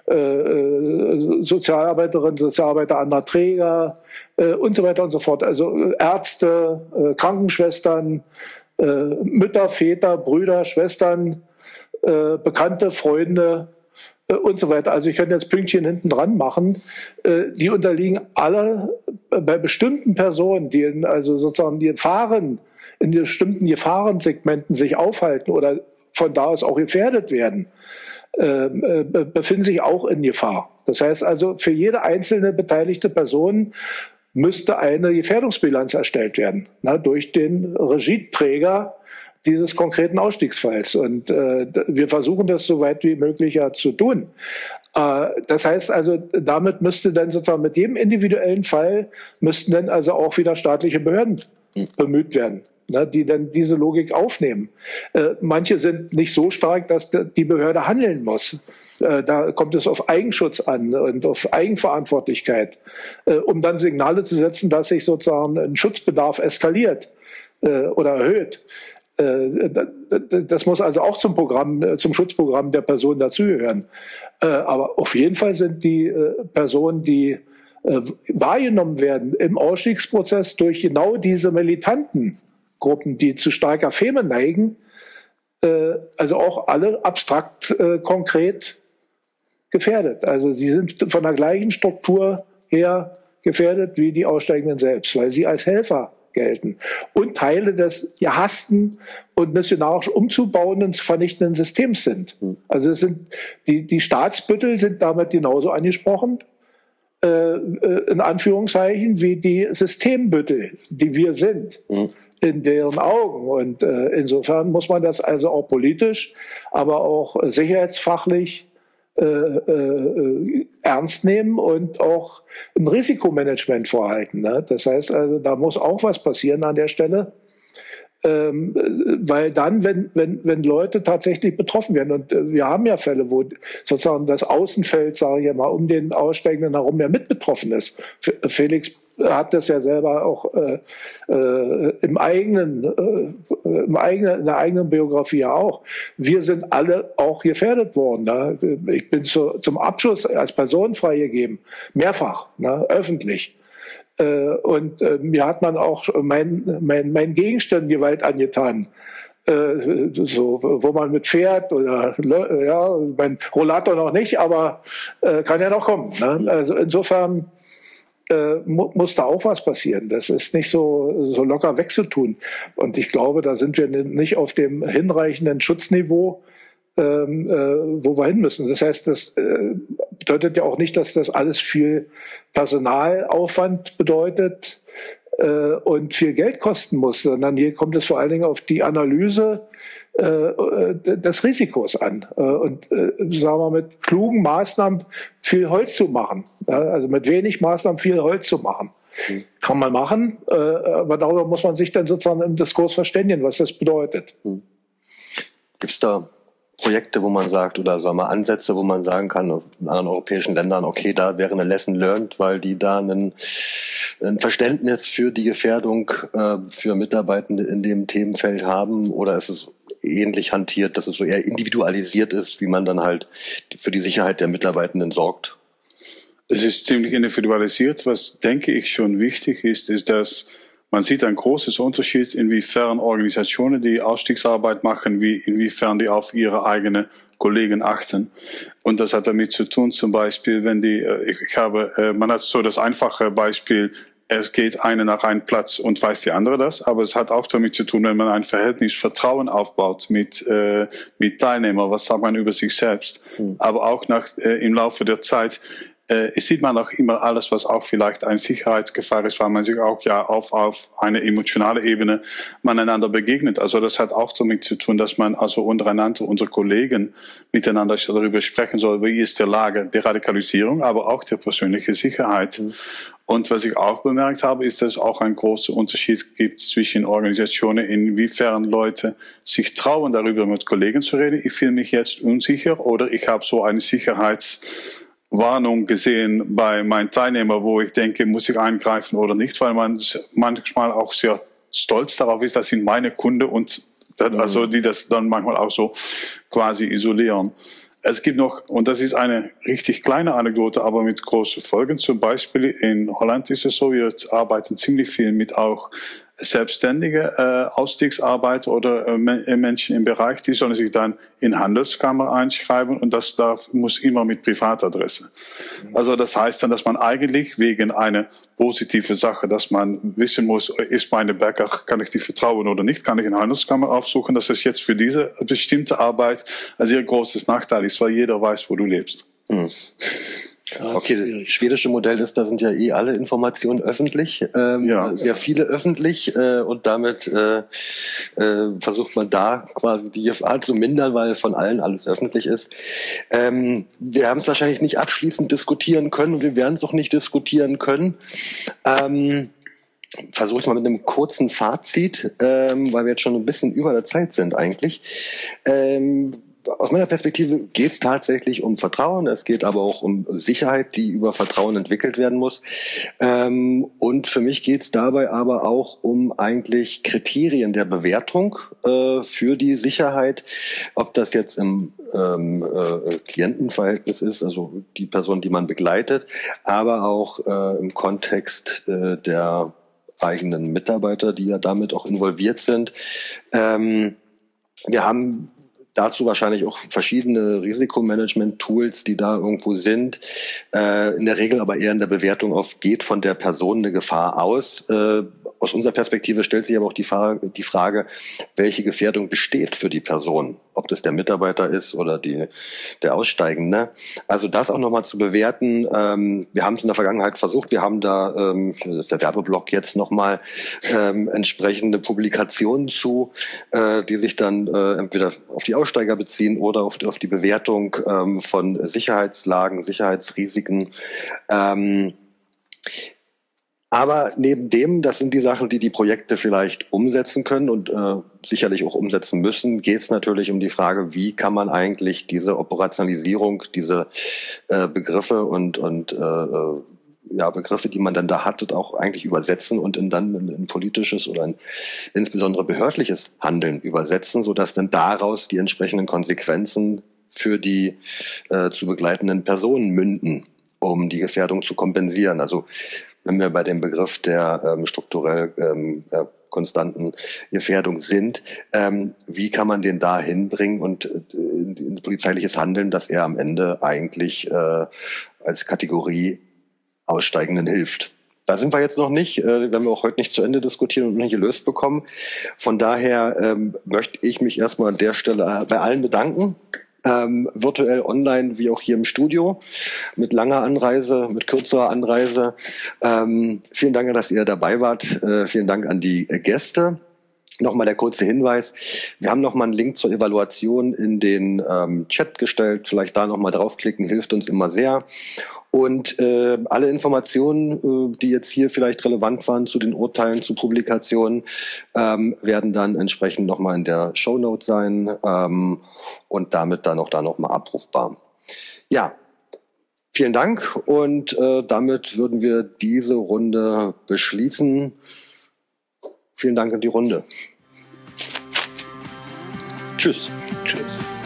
Sozialarbeiterinnen, Sozialarbeiter anderer Träger und so weiter und so fort, also Ärzte, Krankenschwestern, Mütter, Väter, Brüder, Schwestern, Bekannte, Freunde, und so weiter. Also ich könnte jetzt Pünktchen hinten dran machen. Die unterliegen alle bei bestimmten Personen, die in, also sozusagen die Gefahren, in bestimmten Gefahrensegmenten sich aufhalten oder von da aus auch gefährdet werden, befinden sich auch in Gefahr. Das heißt also, für jede einzelne beteiligte Person müsste eine Gefährdungsbilanz erstellt werden, na, durch den Regieträger dieses konkreten Ausstiegsfalls. Und äh, wir versuchen das so weit wie möglich ja zu tun. Äh, das heißt also, damit müsste dann sozusagen mit jedem individuellen Fall müssten dann also auch wieder staatliche Behörden bemüht werden, ne, die dann diese Logik aufnehmen. Äh, manche sind nicht so stark, dass die Behörde handeln muss. Äh, da kommt es auf Eigenschutz an und auf Eigenverantwortlichkeit, äh, um dann Signale zu setzen, dass sich sozusagen ein Schutzbedarf eskaliert äh, oder erhöht. Das muss also auch zum Programm, zum Schutzprogramm der Person dazugehören. Aber auf jeden Fall sind die Personen, die wahrgenommen werden im Ausstiegsprozess durch genau diese militanten Gruppen, die zu starker Feme neigen, also auch alle abstrakt konkret gefährdet. Also sie sind von der gleichen Struktur her gefährdet wie die Aussteigenden selbst, weil sie als Helfer gelten und Teile des gehassten und missionarisch umzubauenden, zu vernichtenden Systems sind. Also es sind die, die Staatsbüttel sind damit genauso angesprochen, äh, in Anführungszeichen, wie die Systembüttel, die wir sind. Mhm. In deren Augen. Und äh, insofern muss man das also auch politisch, aber auch sicherheitsfachlich äh, äh, ernst nehmen und auch ein Risikomanagement vorhalten. Ne? Das heißt also, da muss auch was passieren an der Stelle. Ähm, weil dann, wenn, wenn, wenn Leute tatsächlich betroffen werden, und äh, wir haben ja Fälle, wo sozusagen das Außenfeld, sage ich mal, um den Aussteigenden herum ja mit betroffen ist. F- Felix hat das ja selber auch äh, äh, im eigenen, äh, im eigenen, in der eigenen Biografie ja auch. Wir sind alle auch gefährdet worden. Ne? Ich bin zu, zum Abschluss als Person freigegeben, mehrfach, ne? Öffentlich. Und äh, mir hat man auch mein, mein, mein Gegenstand Gewalt angetan. Äh, so, wo man mit Pferd oder, ja, mein Rollator noch nicht, aber äh, kann ja noch kommen. Ne? Also insofern äh, mu- muss da auch was passieren. Das ist nicht so, so locker wegzutun. Und ich glaube, da sind wir nicht auf dem hinreichenden Schutzniveau, ähm, äh, wo wir hin müssen. Das heißt, das äh, bedeutet ja auch nicht, dass das alles viel Personalaufwand bedeutet äh, und viel Geld kosten muss, sondern hier kommt es vor allen Dingen auf die Analyse äh, des Risikos an äh, und äh, sagen wir mit klugen Maßnahmen viel Holz zu machen, ja, also mit wenig Maßnahmen viel Holz zu machen. Mhm. Kann man machen, äh, aber darüber muss man sich dann sozusagen im Diskurs verständigen, was das bedeutet. Mhm. Gibt es da Projekte, wo man sagt, oder sagen wir Ansätze, wo man sagen kann, in anderen europäischen Ländern, okay, da wäre eine Lesson learned, weil die da einen, ein Verständnis für die Gefährdung äh, für Mitarbeitende in dem Themenfeld haben, oder ist es ähnlich hantiert, dass es so eher individualisiert ist, wie man dann halt für die Sicherheit der Mitarbeitenden sorgt? Es ist ziemlich individualisiert. Was, denke ich, schon wichtig ist, ist, dass man sieht einen großen Unterschied, inwiefern Organisationen, die Ausstiegsarbeit machen, wie inwiefern die auf ihre eigenen Kollegen achten. Und das hat damit zu tun, zum Beispiel, wenn die, ich habe, man hat so das einfache Beispiel, es geht eine nach einem Platz und weiß die andere das, aber es hat auch damit zu tun, wenn man ein Verhältnis Vertrauen aufbaut mit, äh, mit Teilnehmern, was sagt man über sich selbst, mhm. aber auch nach, äh, im Laufe der Zeit, Äh, es sieht man auch immer alles, was auch vielleicht eine Sicherheitsgefahr ist, weil man sich auch ja auf, auf eine emotionale Ebene man einander begegnet. Also das hat auch damit zu tun, dass man also untereinander, unsere Kollegen miteinander darüber sprechen soll, wie ist der Lage der Radikalisierung, aber auch der persönlichen Sicherheit. Mhm. Und was ich auch bemerkt habe, ist, dass es auch einen großen Unterschied gibt zwischen Organisationen, inwiefern Leute sich trauen, darüber mit Kollegen zu reden. Ich fühle mich jetzt unsicher oder ich habe so eine Sicherheits Warnung gesehen bei meinen Teilnehmern, wo ich denke, muss ich eingreifen oder nicht, weil man manchmal auch sehr stolz darauf ist, das sind meine Kunden und das, mhm. also die das dann manchmal auch so quasi isolieren. Es gibt noch, und das ist eine richtig kleine Anekdote, aber mit großen Folgen. Zum Beispiel in Holland ist es so, wir arbeiten ziemlich viel mit auch selbstständige äh, Ausstiegsarbeiter oder äh, Menschen im Bereich, die sollen sich dann in Handelskammer einschreiben und das darf, muss immer mit Privatadresse. Also das heißt dann, dass man eigentlich wegen einer positiven Sache, dass man wissen muss, ist meine Bäcker, kann ich die vertrauen oder nicht, kann ich eine Handelskammer aufsuchen, dass es jetzt für diese bestimmte Arbeit ein sehr großes Nachteil ist, weil jeder weiß, wo du lebst. Hm. Okay, das schwedische Modell ist, da sind ja eh alle Informationen öffentlich, ähm, ja. sehr viele öffentlich äh, und damit äh, äh, versucht man da quasi die Gefahr zu mindern, weil von allen alles öffentlich ist. Ähm, wir haben es wahrscheinlich nicht abschließend diskutieren können und wir werden es auch nicht diskutieren können. Ähm, Versuche ich mal mit einem kurzen Fazit, ähm, weil wir jetzt schon ein bisschen über der Zeit sind eigentlich. Ähm, Aus meiner Perspektive geht es tatsächlich um Vertrauen, es geht aber auch um Sicherheit, die über Vertrauen entwickelt werden muss. Ähm, und für mich geht es dabei aber auch um eigentlich Kriterien der Bewertung äh, für die Sicherheit, ob das jetzt im ähm, äh, Klientenverhältnis ist, also die Person, die man begleitet, aber auch äh, im Kontext äh, der eigenen Mitarbeiter, die ja damit auch involviert sind. Ähm, wir haben dazu wahrscheinlich auch verschiedene Risikomanagement-Tools, die da irgendwo sind. Äh, in der Regel aber eher in der Bewertung auf, geht von der Person eine Gefahr aus, äh, aus unserer Perspektive stellt sich aber auch die Frage, die Frage, welche Gefährdung besteht für die Person, ob das der Mitarbeiter ist oder die, der Aussteigende. Also das auch nochmal zu bewerten. Ähm, wir haben es in der Vergangenheit versucht. Wir haben da, ähm, das ist der Werbeblock jetzt nochmal, ähm, entsprechende Publikationen zu, äh, die sich dann äh, entweder auf die Aussteiger beziehen oder auf, auf die Bewertung ähm, von Sicherheitslagen, Sicherheitsrisiken. Ähm, Aber neben dem, das sind die Sachen, die die Projekte vielleicht umsetzen können und äh, sicherlich auch umsetzen müssen, geht es natürlich um die Frage, wie kann man eigentlich diese Operationalisierung, diese äh, Begriffe und, und äh, ja, Begriffe, die man dann da hat, auch eigentlich übersetzen und in dann in, in politisches oder in insbesondere behördliches Handeln übersetzen, sodass dann daraus die entsprechenden Konsequenzen für die äh, zu begleitenden Personen münden, um die Gefährdung zu kompensieren. Also wenn wir bei dem Begriff der ähm, strukturell ähm, ja, konstanten Gefährdung sind, ähm, wie kann man den da hinbringen und äh, in, in polizeiliches Handeln, dass er am Ende eigentlich äh, als Kategorie Aussteigenden hilft. Da sind wir jetzt noch nicht, äh, werden wir auch heute nicht zu Ende diskutieren und nicht gelöst bekommen. Von daher ähm, möchte ich mich erstmal an der Stelle bei allen bedanken. Ähm, virtuell, online, wie auch hier im Studio, mit langer Anreise, mit kürzerer Anreise. Ähm, vielen Dank, dass ihr dabei wart. Äh, vielen Dank an die äh, Gäste. Nochmal der kurze Hinweis. Wir haben nochmal einen Link zur Evaluation in den ähm, Chat gestellt. Vielleicht da nochmal draufklicken, hilft uns immer sehr. Und äh, alle Informationen, äh, die jetzt hier vielleicht relevant waren zu den Urteilen, zu Publikationen, ähm, werden dann entsprechend nochmal in der Shownote sein ähm, und damit dann auch da nochmal abrufbar. Ja, vielen Dank und äh, damit würden wir diese Runde beschließen. Vielen Dank an die Runde. Tschüss. Tschüss.